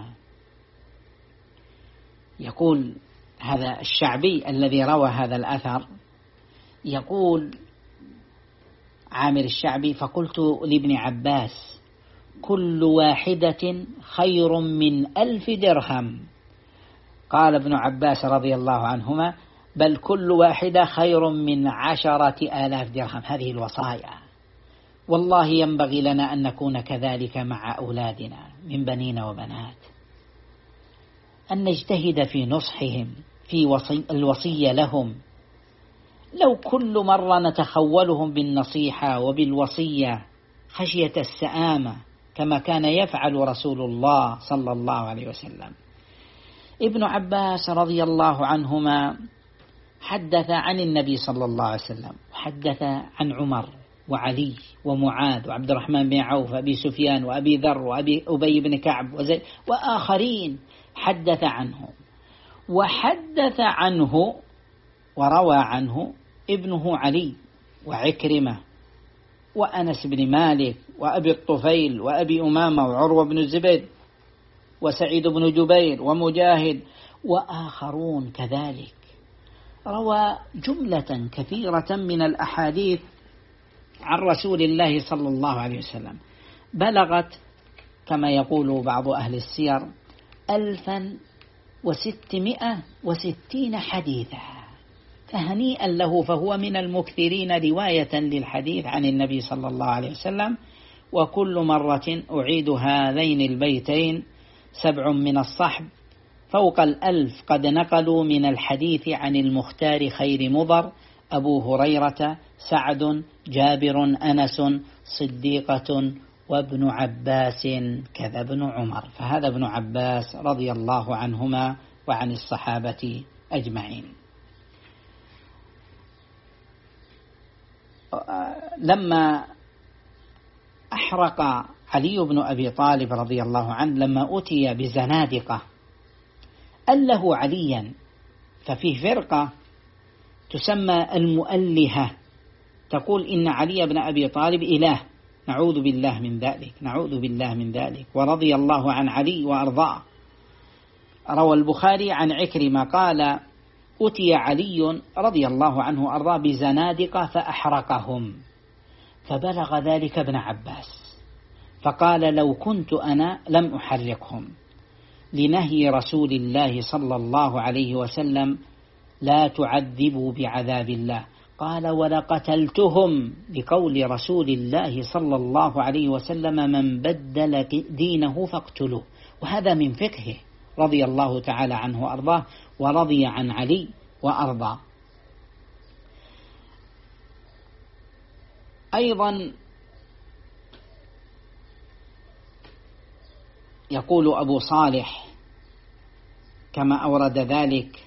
Speaker 1: يقول هذا الشعبي الذي روى هذا الأثر، يقول عامر الشعبي: فقلت لابن عباس: كل واحدة خير من 1000 درهم. قال ابن عباس رضي الله عنهما: بل كل واحدة خير من 10,000 درهم. هذه الوصايا، والله ينبغي لنا أن نكون كذلك مع أولادنا من بنين وبنات، أن نجتهد في نصحهم، في الوصية لهم. لو كل مرة نتخولهم بالنصيحة وبالوصية خشية السآمة كما كان يفعل رسول الله صلى الله عليه وسلم. ابن عباس رضي الله عنهما حدث عن النبي صلى الله عليه وسلم، حدث عن عمر وعلي ومعاذ وعبد الرحمن بن عوف وأبي سفيان وأبي ذر وأبي أبي بن كعب وزيد وآخرين، حدث عنهم. وحدث عنه وروى عنه ابنه علي وعكرمة وأنس بن مالك وأبي الطفيل وأبي أمامة وعروة بن الزبير وسعيد بن جبير ومجاهد وآخرون كذلك. روى جملة كثيرة من الأحاديث عن رسول الله صلى الله عليه وسلم، بلغت كما يقول بعض أهل السير 1660 حديثا، فهنيئا له، فهو من المكثرين رواية للحديث عن النبي صلى الله عليه وسلم. وكل مرة أعيد هذين البيتين 7 من الصحب، فوق 1000 قد نقلوا من الحديث عن المختار خير مضر: أبو هريرة، سعد، جابر، أنس، صديقة، وابن عباس كذا ابن عمر. فهذا ابن عباس رضي الله عنهما وعن الصحابة أجمعين. لما أحرق علي بن أبي طالب رضي الله عنه، لما أتي بزنادقة أله عليا، ففيه فرقة تسمى المؤلهة تقول إن علي بن أبي طالب إله، نعوذ بالله من ذلك، ورضي الله عن علي وأرضاه. روى البخاري عن عكرمة قال: أتي علي رضي الله عنه وأرضاه بزنادقة فأحرقهم، فبلغ ذلك ابن عباس فقال: لو كنت أنا لم أحرقهم، لنهي رسول الله صلى الله عليه وسلم: لا تعذبوا بعذاب الله. قال: ولقتلتهم، لقول رسول الله صلى الله عليه وسلم: من بدل دينه فاقتلوه. وهذا من فقهه رضي الله تعالى عنه وأرضاه، ورضي عن علي وأرضاه. أيضا يقول أبو صالح كما أورد ذلك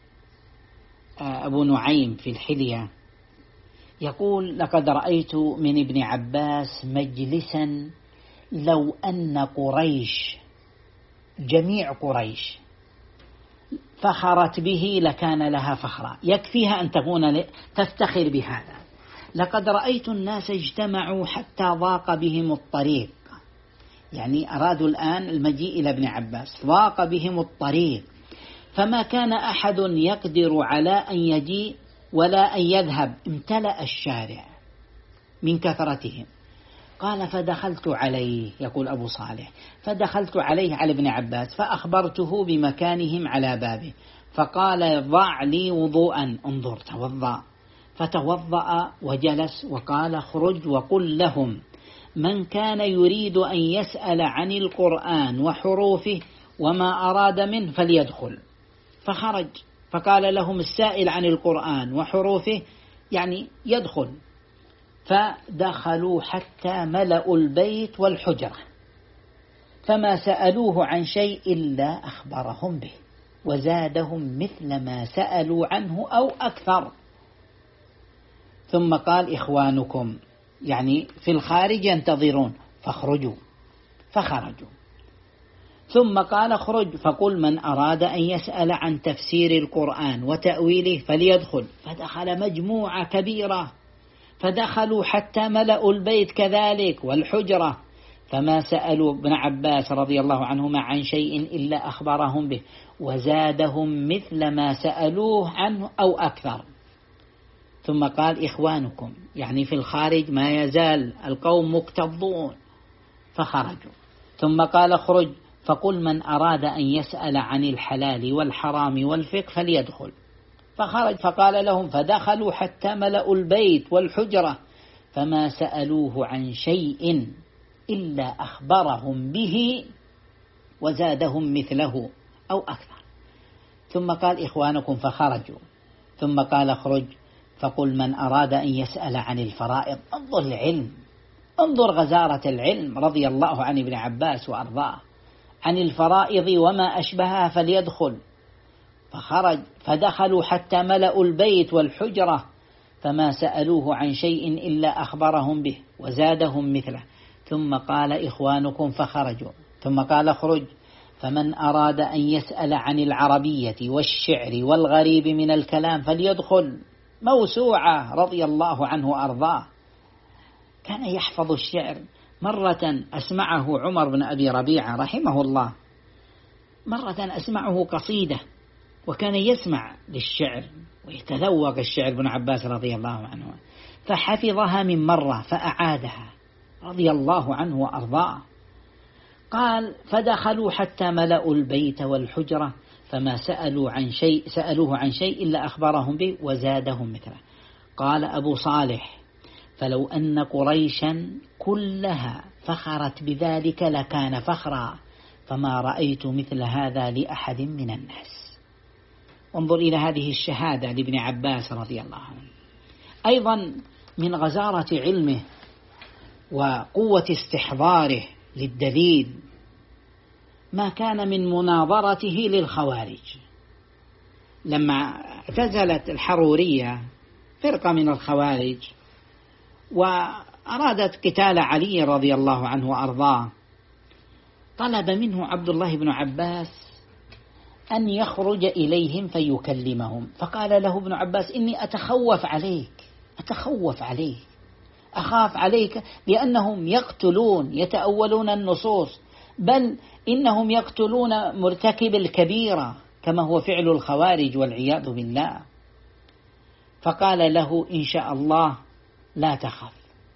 Speaker 1: أبو نعيم في الحلية، يقول: لقد رأيت من ابن عباس مجلسا لو أن قريش، جميع قريش، فخرت به لكان لها فخرا، يكفيها أن تكون تفتخر بهذا. لقد رأيت الناس اجتمعوا حتى ضاق بهم الطريق، يعني أرادوا الآن المجيء إلى ابن عباس، ضاق بهم الطريق، فما كان أحد يقدر على أن يجيء ولا أن يذهب، امتلأ الشارع من كثرتهم. قال: فدخلت عليه، يقول أبو صالح، فدخلت عليه على ابن عباس فأخبرته بمكانهم على بابه، فقال: ضع لي وضوءا، انظر توضأ، فتوضأ وجلس، وقال: اخرج وقل لهم: من كان يريد أن يسأل عن القرآن وحروفه وما أراد منه فليدخل. فخرج فقال لهم: السائل عن القرآن وحروفه يعني يدخل. فدخلوا حتى ملأوا البيت والحجرة، فما سألوه عن شيء إلا أخبرهم به وزادهم مثل ما سألوا عنه أو أكثر. ثم قال: إخوانكم، يعني في الخارج ينتظرون، فاخرجوا. فخرجوا. ثم قال: اخرج فقل من أراد أن يسأل عن تفسير القرآن وتأويله فليدخل. فدخل مجموعة كبيرة، فدخلوا حتى ملأوا البيت كذلك والحجرة، فما سألوا ابن عباس رضي الله عنهما عن شيء إلا أخبرهم به وزادهم مثل ما سألوه عنه أو أكثر. ثم قال: إخوانكم، يعني في الخارج ما يزال القوم مكتظون، فخرجوا. ثم قال: اخرج فقل من أراد أن يسأل عن الحلال والحرام والفقه فليدخل. فخرج فقال لهم، فدخلوا حتى ملأوا البيت والحجرة، فما سألوه عن شيء إلا أخبرهم به وزادهم مثله أو أكثر. ثم قال: إخوانكم، فخرجوا. ثم قال: اخرج فقل من أراد أن يسأل عن الفرائض. انظر العلم، انظر غزارة العلم رضي الله عن ابن عباس وأرضاه، عن الفرائض وما أشبهها فليدخل. فخرج فدخلوا حتى ملأوا البيت والحجرة، فما سألوه عن شيء إلا أخبرهم به وزادهم مثله. ثم قال: إخوانكم، فخرجوا. ثم قال: اخرج فمن أراد أن يسأل عن العربية والشعر والغريب من الكلام فليدخل. موسوعة رضي الله عنه وأرضاه، كان يحفظ الشعر. مرة أسمعه عمر بن أبي ربيعة رحمه الله، مرة أسمعه قصيدة، وكان يسمع للشعر ويتذوق الشعر ابن عباس رضي الله عنه، فحفظها من مرة فأعادها رضي الله عنه وأرضاه. قال: فدخلوا حتى ملأوا البيت والحجرة، فما سألوه عن شيء إلا أخبرهم به وزادهم مثله. قال أبو صالح: فلو أن قريشا كلها فخرت بذلك لكان فخرا، فما رأيت مثل هذا لأحد من الناس. انظر إلى هذه الشهادة لابن عباس رضي الله عنه. أيضا من غزارة علمه وقوة استحضاره للدليل ما كان من مناظرته للخوارج. لما اعتزلت الحرورية فرقة من الخوارج وأرادت قتال علي رضي الله عنه وأرضاه، طلب منه عبد الله بن عباس أن يخرج إليهم فيكلمهم. فقال له ابن عباس: إني أتخوف عليك، أخاف عليك، لأنهم يقتلون، يتأولون النصوص، بل إنهم يقتلون مرتكب الكبيرة كما هو فعل الخوارج والعياذ بالله. فقال له: إن شاء الله لا تخف.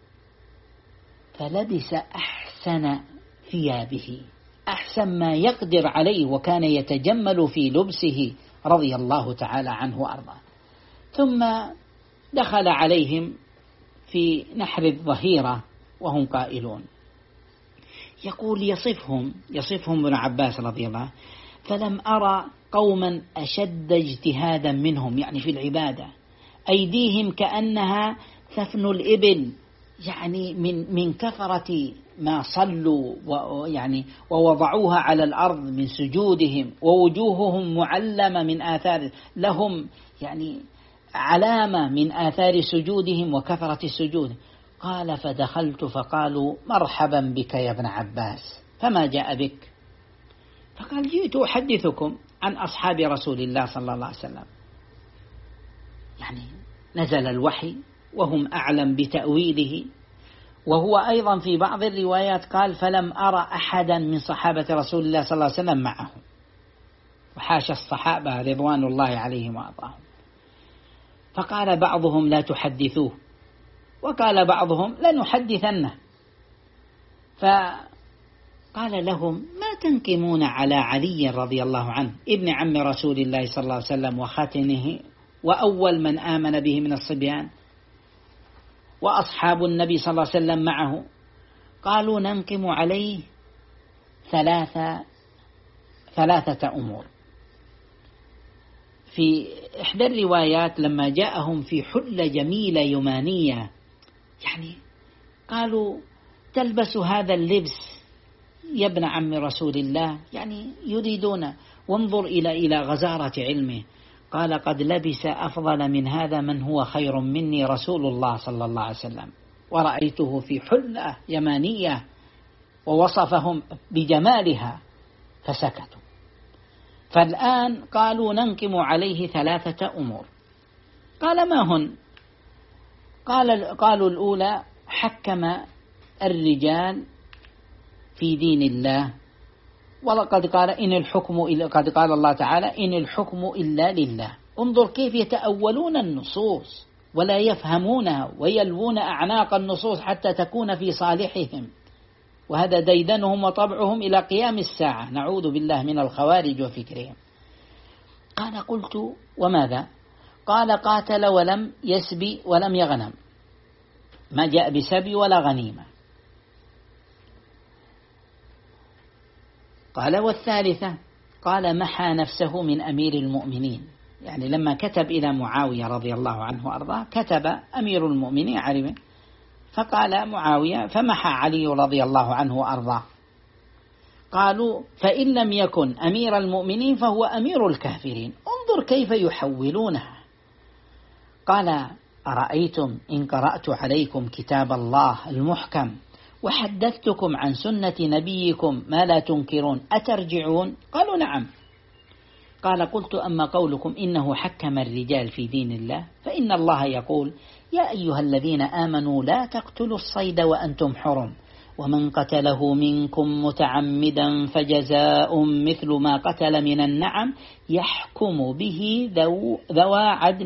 Speaker 1: فلبس أحسن ثيابه، أحسن ما يقدر عليه، وكان يتجمل في لبسه رضي الله تعالى عنه وأرضاه. ثم دخل عليهم في نحر الظهيرة وهم قائلون. يقول: يصفهم ابن عباس رضي الله: فلم أرى قوما أشد اجتهادا منهم، يعني في العبادة، أيديهم كأنها ثفن الإبل، يعني من كثرة ما صلوا ووضعوها على الأرض من سجودهم، ووجوههم معلمة من آثار، لهم يعني علامة من آثار سجودهم وكثرة السجود. قال: فدخلت فقالوا: مرحبا بك يا ابن عباس، فما جاء بك؟ فقال: جئت أحدثكم عن أصحاب رسول الله صلى الله عليه وسلم. يعني نزل الوحي وهم أعلم بتأويله. وهو أيضا في بعض الروايات قال: فلم أرى أحدا من صحابة رسول الله صلى الله عليه وسلم معه، وحاشا الصحابة رضوان الله عليهم وأرضاهم. فقال بعضهم: لا تحدثوه، وقال بعضهم: لنحدثنه. فقال لهم: ما تنقمون على علي رضي الله عنه ابن عم رسول الله صلى الله عليه وسلم وخاتنه وأول من آمن به من الصبيان، وأصحاب النبي صلى الله عليه وسلم معه؟ قالوا: ننقم عليه ثلاثة أمور. في إحدى الروايات لما جاءهم في حلة جميلة يمانية، يعني قالوا تلبس هذا اللبس يا ابن عم رسول الله، يعني يريدون، وانظر إلى غزارة علمه. قال قد لبس أفضل من هذا من هو خير مني رسول الله صلى الله عليه وسلم، ورأيته في حلة يمانية، ووصفهم بجمالها فسكتوا. فالآن قالوا ننقم عليه 3 أمور. قال ما هن؟ قالوا الأولى حكم الرجال في دين الله، ولقد قال قد قال الله تعالى إن الحكم إلا لله. انظر كيف يتأولون النصوص ولا يفهمونها، ويلوون أعناق النصوص حتى تكون في صالحهم، وهذا ديدنهم وطبعهم إلى قيام الساعة، نعوذ بالله من الخوارج وفكرهم. قال قلت وماذا؟ قال قاتل ولم يسبي ولم يغنم، ما جاء بسبي ولا غنيمة. قال والثالثة؟ قال محى نفسه من أمير المؤمنين، يعني لما كتب إلى معاوية رضي الله عنه وأرضاه كتب أمير المؤمنين علي، فقال معاوية فمحى علي رضي الله عنه وأرضاه. قالوا فإن لم يكن أمير المؤمنين فهو أمير الكافرين. انظر كيف يحولونها. قال أرأيتم إن قرأت عليكم كتاب الله المحكم وحدثتكم عن سنة نبيكم ما لا تنكرون أترجعون؟ قالوا نعم. قال قلت أما قولكم إنه حكم الرجال في دين الله، فإن الله يقول يا أيها الذين آمنوا لا تقتلوا الصيد وأنتم حرم، ومن قتله منكم متعمدا فجزاء مثل ما قتل من النعم يحكم به ذوى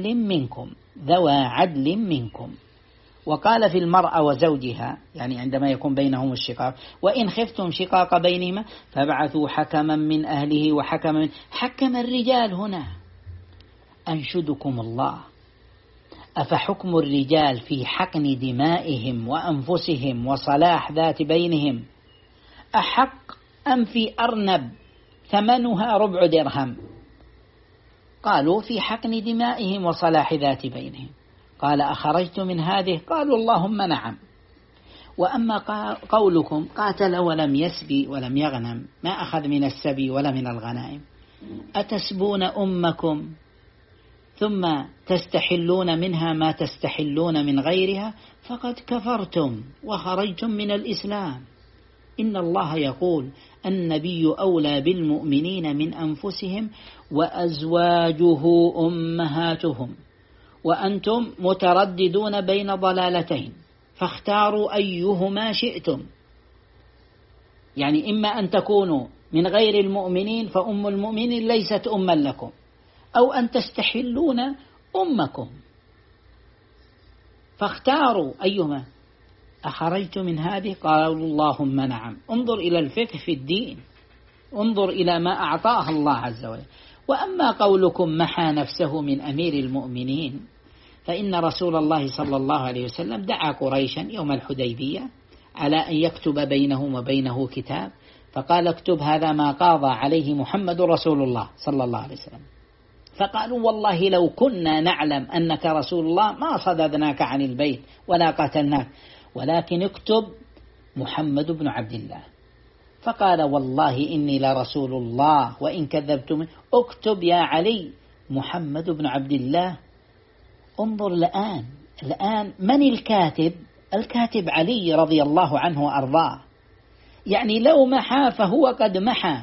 Speaker 1: عدل منكم. وقال في المرأة وزوجها، يعني عندما يكون بينهم الشقاق، وإن خفتم شقاق بينهما فابعثوا حكما من أهله وحكما من. حكم الرجال هنا. أنشدكم الله أفحكم الرجال في حقن دمائهم وأنفسهم وصلاح ذات بينهم أحق أم في أرنب ثمنها 4 درهم؟ قالوا في حقن دمائهم وصلاح ذات بينهم. قال أخرجت من هذه؟ قالوا اللهم نعم. وأما قولكم قاتل ولم يسبي ولم يغنم، ما أخذ من السبي ولا من الغنائم، أتسبون أمكم ثم تستحلون منها ما تستحلون من غيرها فقد كفرتم وخرجتم من الإسلام. إن الله يقول النبي أولى بالمؤمنين من أنفسهم وأزواجه أمهاتهم، وأنتم مترددون بين ضلالتين فاختاروا أيهما شئتم. يعني إما أن تكونوا من غير المؤمنين فأم المؤمنين ليست أما لكم، أو أن تستحلون أمكم فاختاروا أيهما. أخرجت من هذه؟ قالوا اللهم نعم. انظر إلى الفقه في الدين، انظر إلى ما أعطاه الله عز وجل. وأما قولكم محى نفسه من أمير المؤمنين، فإن رسول الله صلى الله عليه وسلم دعا قريشا يوم الحديبية على أن يكتب بينهم وبينه كتاب، فقال اكتب هذا ما قاضى عليه محمد رسول الله صلى الله عليه وسلم. فقالوا والله لو كنا نعلم أنك رسول الله ما صددناك عن البيت ولا قتلناك، ولكن اكتب محمد بن عبد الله. فقال والله إني لرسول الله وإن كذبتم اكتب يا علي محمد بن عبد الله. انظر الآن من الكاتب؟ الكاتب علي رضي الله عنه وأرضاه. يعني لو محى فهو قد محى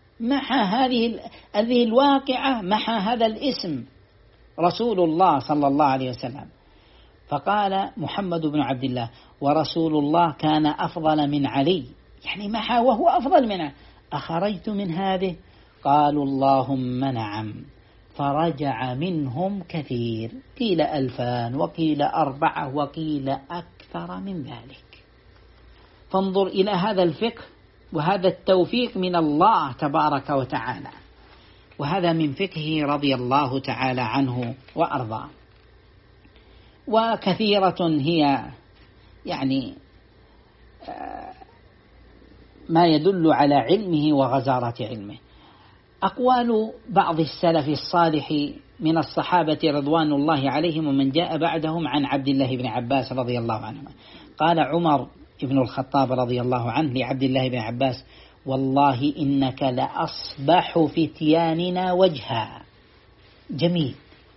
Speaker 1: هذه الواقعة، محى هذا الاسم رسول الله صلى الله عليه وسلم. فقال محمد بن عبد الله ورسول الله كان أفضل من علي، يعني محى وهو أفضل منه. أخرجت من هذه؟ قالوا اللهم نعم. فرجع منهم كثير، قيل 2000 وقيل 4 وقيل أكثر من ذلك. فانظر إلى هذا الفقه وهذا التوفيق من الله تبارك وتعالى، وهذا من فقهه رضي الله تعالى عنه وأرضاه. وكثيرة هي يعني ما يدل على علمه وغزارة علمه. أقوال بعض السلف الصالح من الصحابة رضوان الله عليهم ومن جاء بعدهم عن عبد الله بن عباس رضي الله عنهما. قال عمر بن الخطاب رضي الله عنه لعبد الله بن عباس: والله إنك لأصبح فتياننا وجها، جميل،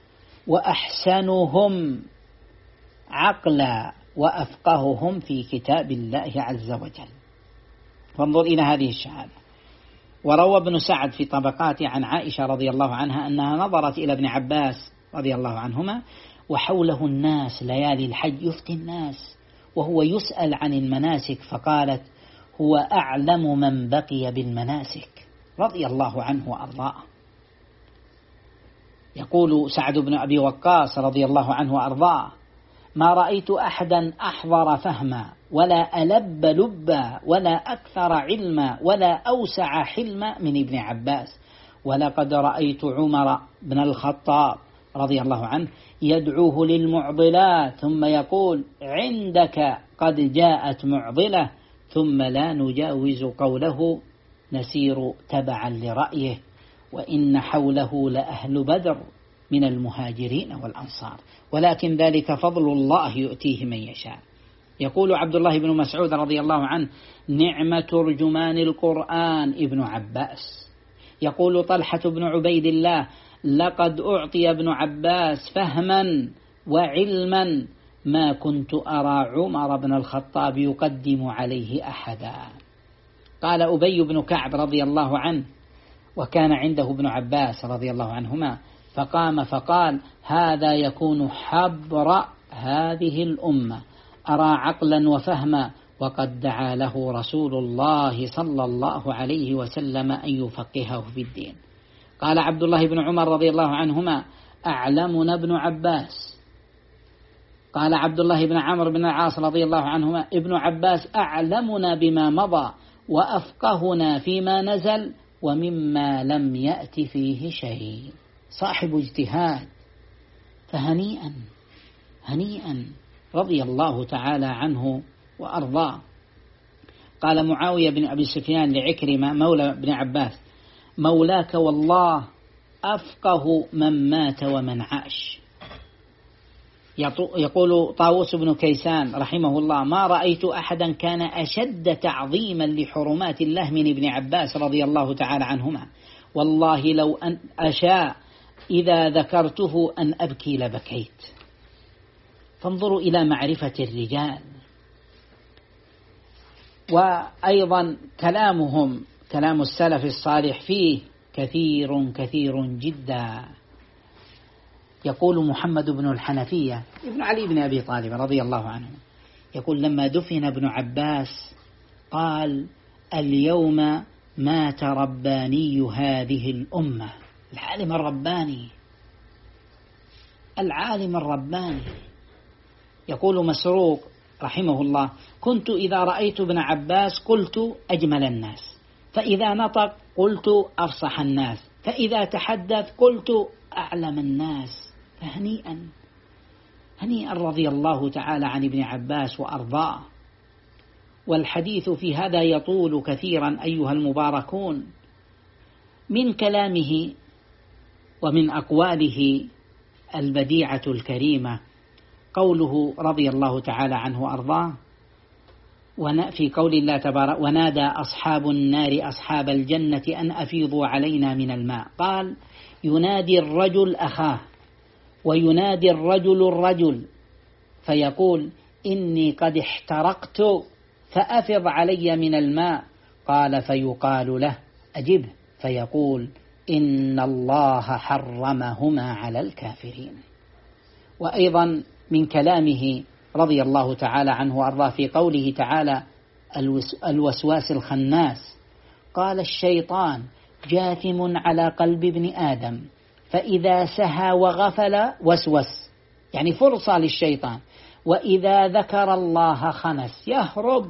Speaker 1: وأحسنهم عقلا، وأفقههم في كتاب الله عز وجل. فانظر إلى هذه الشهادة. وروى ابن سعد في طبقاته عن عائشة رضي الله عنها أنها نظرت إلى ابن عباس رضي الله عنهما وحوله الناس ليالي الحج يفتي الناس وهو يسأل عن المناسك، فقالت: هو أعلم من بقي بالمناسك، رضي الله عنه وأرضاه. يقول سعد بن أبي وقاص رضي الله عنه وأرضاه: ما رأيت أحدا أحضر فهما ولا ألب لبا ولا أكثر علما ولا أوسع حلما من ابن عباس. ولقد رأيت عمر بن الخطاب رضي الله عنه يدعوه للمعضلات ثم يقول: عندك قد جاءت معضلة، ثم لا نجاوز قوله نسير تبعا لرأيه، وإن حوله لأهل بدر من المهاجرين والأنصار، ولكن ذلك فضل الله يؤتيه من يشاء. يقول عبد الله بن مسعود رضي الله عنه: نعم ترجمان القرآن ابن عباس. يقول طلحة بن عبيد الله: لقد أعطي ابن عباس فهما وعلما ما كنت أرى عمر بن الخطاب يقدم عليه أحدا. قال أبي بن كعب رضي الله عنه، وكان عنده ابن عباس رضي الله عنهما، فقام فقال: هذا يكون حبر هذه الأمة، أرى عقلا وفهما، وقد دعا له رسول الله صلى الله عليه وسلم أن يفقهه في الدين. قال عبد الله بن عمر رضي الله عنهما: أعلمنا ابن عباس. قال عبد الله بن عمرو بن العاص رضي الله عنهما: ابن عباس أعلمنا بما مضى وأفقهنا فيما نزل ومما لم يأت فيه شيء. صاحب اجتهاد، فهنيئا هنيئا رضي الله تعالى عنه وأرضاه. قال معاوية بن أبي سفيان لعكرمة مولى بن عباس: مولاك والله أفقه من مات ومن عاش. يقول طاووس بن كيسان رحمه الله: ما رأيت أحدا كان أشد تعظيما لحرمات الله من ابن عباس رضي الله تعالى عنهما، والله لو أن أشاء إذا ذكرته أن أبكي لبكيت. فانظروا إلى معرفة الرجال. وأيضا كلام السلف الصالح فيه كثير جدا. يقول محمد بن الحنفية ابن علي بن أبي طالب رضي الله عنه، يقول: لما دفن ابن عباس قال: اليوم مات رباني هذه الأمة. العالم الرباني. يقول مسروق رحمه الله: كنت إذا رأيت ابن عباس قلت أجمل الناس، فإذا نطق قلت أفصح الناس، فإذا تحدث قلت أعلم الناس. هنيئا رضي الله تعالى عن ابن عباس وأرضاه. والحديث في هذا يطول كثيرا أيها المباركون. من كلامه ومن أقواله البديعة الكريمة قوله رضي الله تعالى عنه وأرضاه في قول الله تبارك: ونادى أصحاب النار أصحاب الجنة أن أفيضوا علينا من الماء. قال: ينادي الرجل أخاه وينادي الرجل فيقول: إني قد احترقت فأفض علي من الماء. قال: فيقال له: أجب. فيقول: إن الله حرمهما على الكافرين. وأيضا من كلامه رضي الله تعالى عنه وأرضاه في قوله تعالى: الوسواس الخناس. قال: الشيطان جاثم على قلب ابن آدم، فإذا سهى وغفل وسوس، يعني فرصة للشيطان، وإذا ذكر الله خنس، يهرب.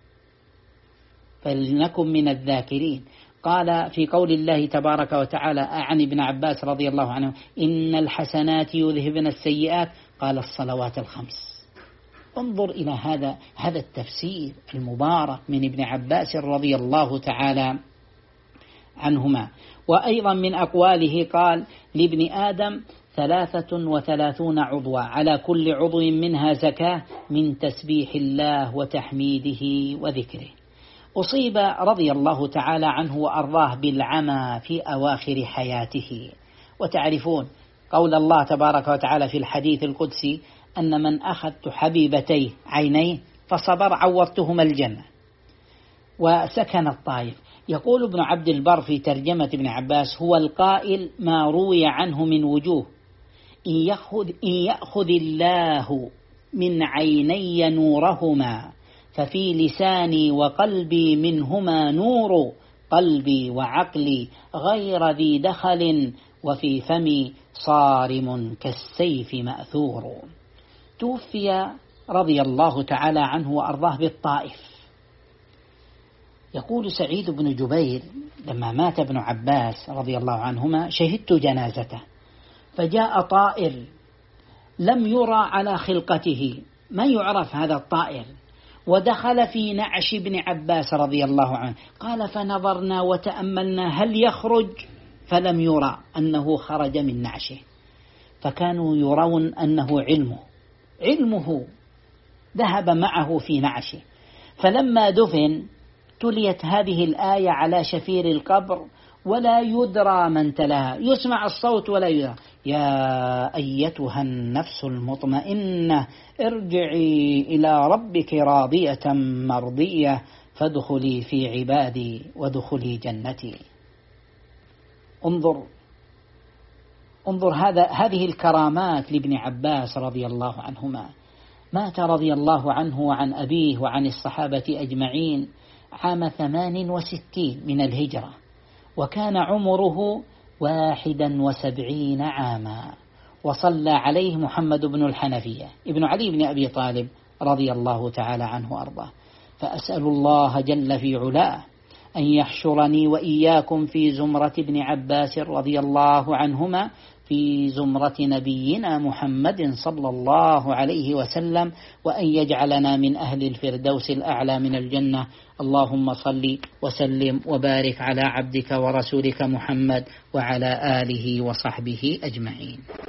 Speaker 1: فلنكن من الذاكرين. قال في قول الله تبارك وتعالى عن ابن عباس رضي الله عنه: إن الحسنات يذهبن السيئات. قال: الصلوات الخمس. انظر إلى هذا التفسير المبارك من ابن عباس رضي الله تعالى عنهما. وأيضا من أقواله قال: لابن آدم 33 عضوا، على كل عضو منها زكاة من تسبيح الله وتحميده وذكره. أصيب رضي الله تعالى عنه وأرضاه بالعمى في أواخر حياته، وتعرفون قول الله تبارك وتعالى في الحديث القدسي: أن من أخذت حبيبتيه عينيه فصبر عوضتهما الجنة. وسكن الطائف. يقول ابن عبد البر في ترجمة ابن عباس: هو القائل ما روي عنه من وجوه: إن يأخذ الله من عيني نورهما ففي لساني وقلبي منهما نور، قلبي وعقلي غير ذي دخل، وفي فمي صارم كالسيف مأثور. توفي رضي الله تعالى عنه وأرضاه بالطائف. يقول سعيد بن جبير: لما مات ابن عباس رضي الله عنهما شهدت جنازته، فجاء طائر لم يرى على خلقته، ما يعرف هذا الطائر، ودخل في نعش ابن عباس رضي الله عنه. قال: فنظرنا وتأملنا هل يخرج، فلم يرى أنه خرج من نعشه، فكانوا يرون أنه علمه ذهب معه في نعشه. فلما دفن تليت هذه الآية على شفير القبر ولا يدرى من تلاها، يسمع الصوت ولا يدرى: يا أيتها النفس المطمئنة ارجعي إلى ربك راضية مرضية فادخلي في عبادي وادخلي جنتي. انظر هذه الكرامات لابن عباس رضي الله عنهما. مات رضي الله عنه وعن أبيه وعن الصحابة أجمعين عام 68 من الهجرة، وكان عمره 71 عاما، وصلى عليه محمد بن الحنفية ابن علي بن أبي طالب رضي الله تعالى عنه وأرضاه. فأسأل الله جل في علاه أن يحشرني وإياكم في زمرة ابن عباس رضي الله عنهما، في زمرة نبينا محمد صلى الله عليه وسلم، وأن يجعلنا من أهل الفردوس الأعلى من الجنة. اللهم صل وسلم وبارك على عبدك ورسولك محمد وعلى آله وصحبه أجمعين.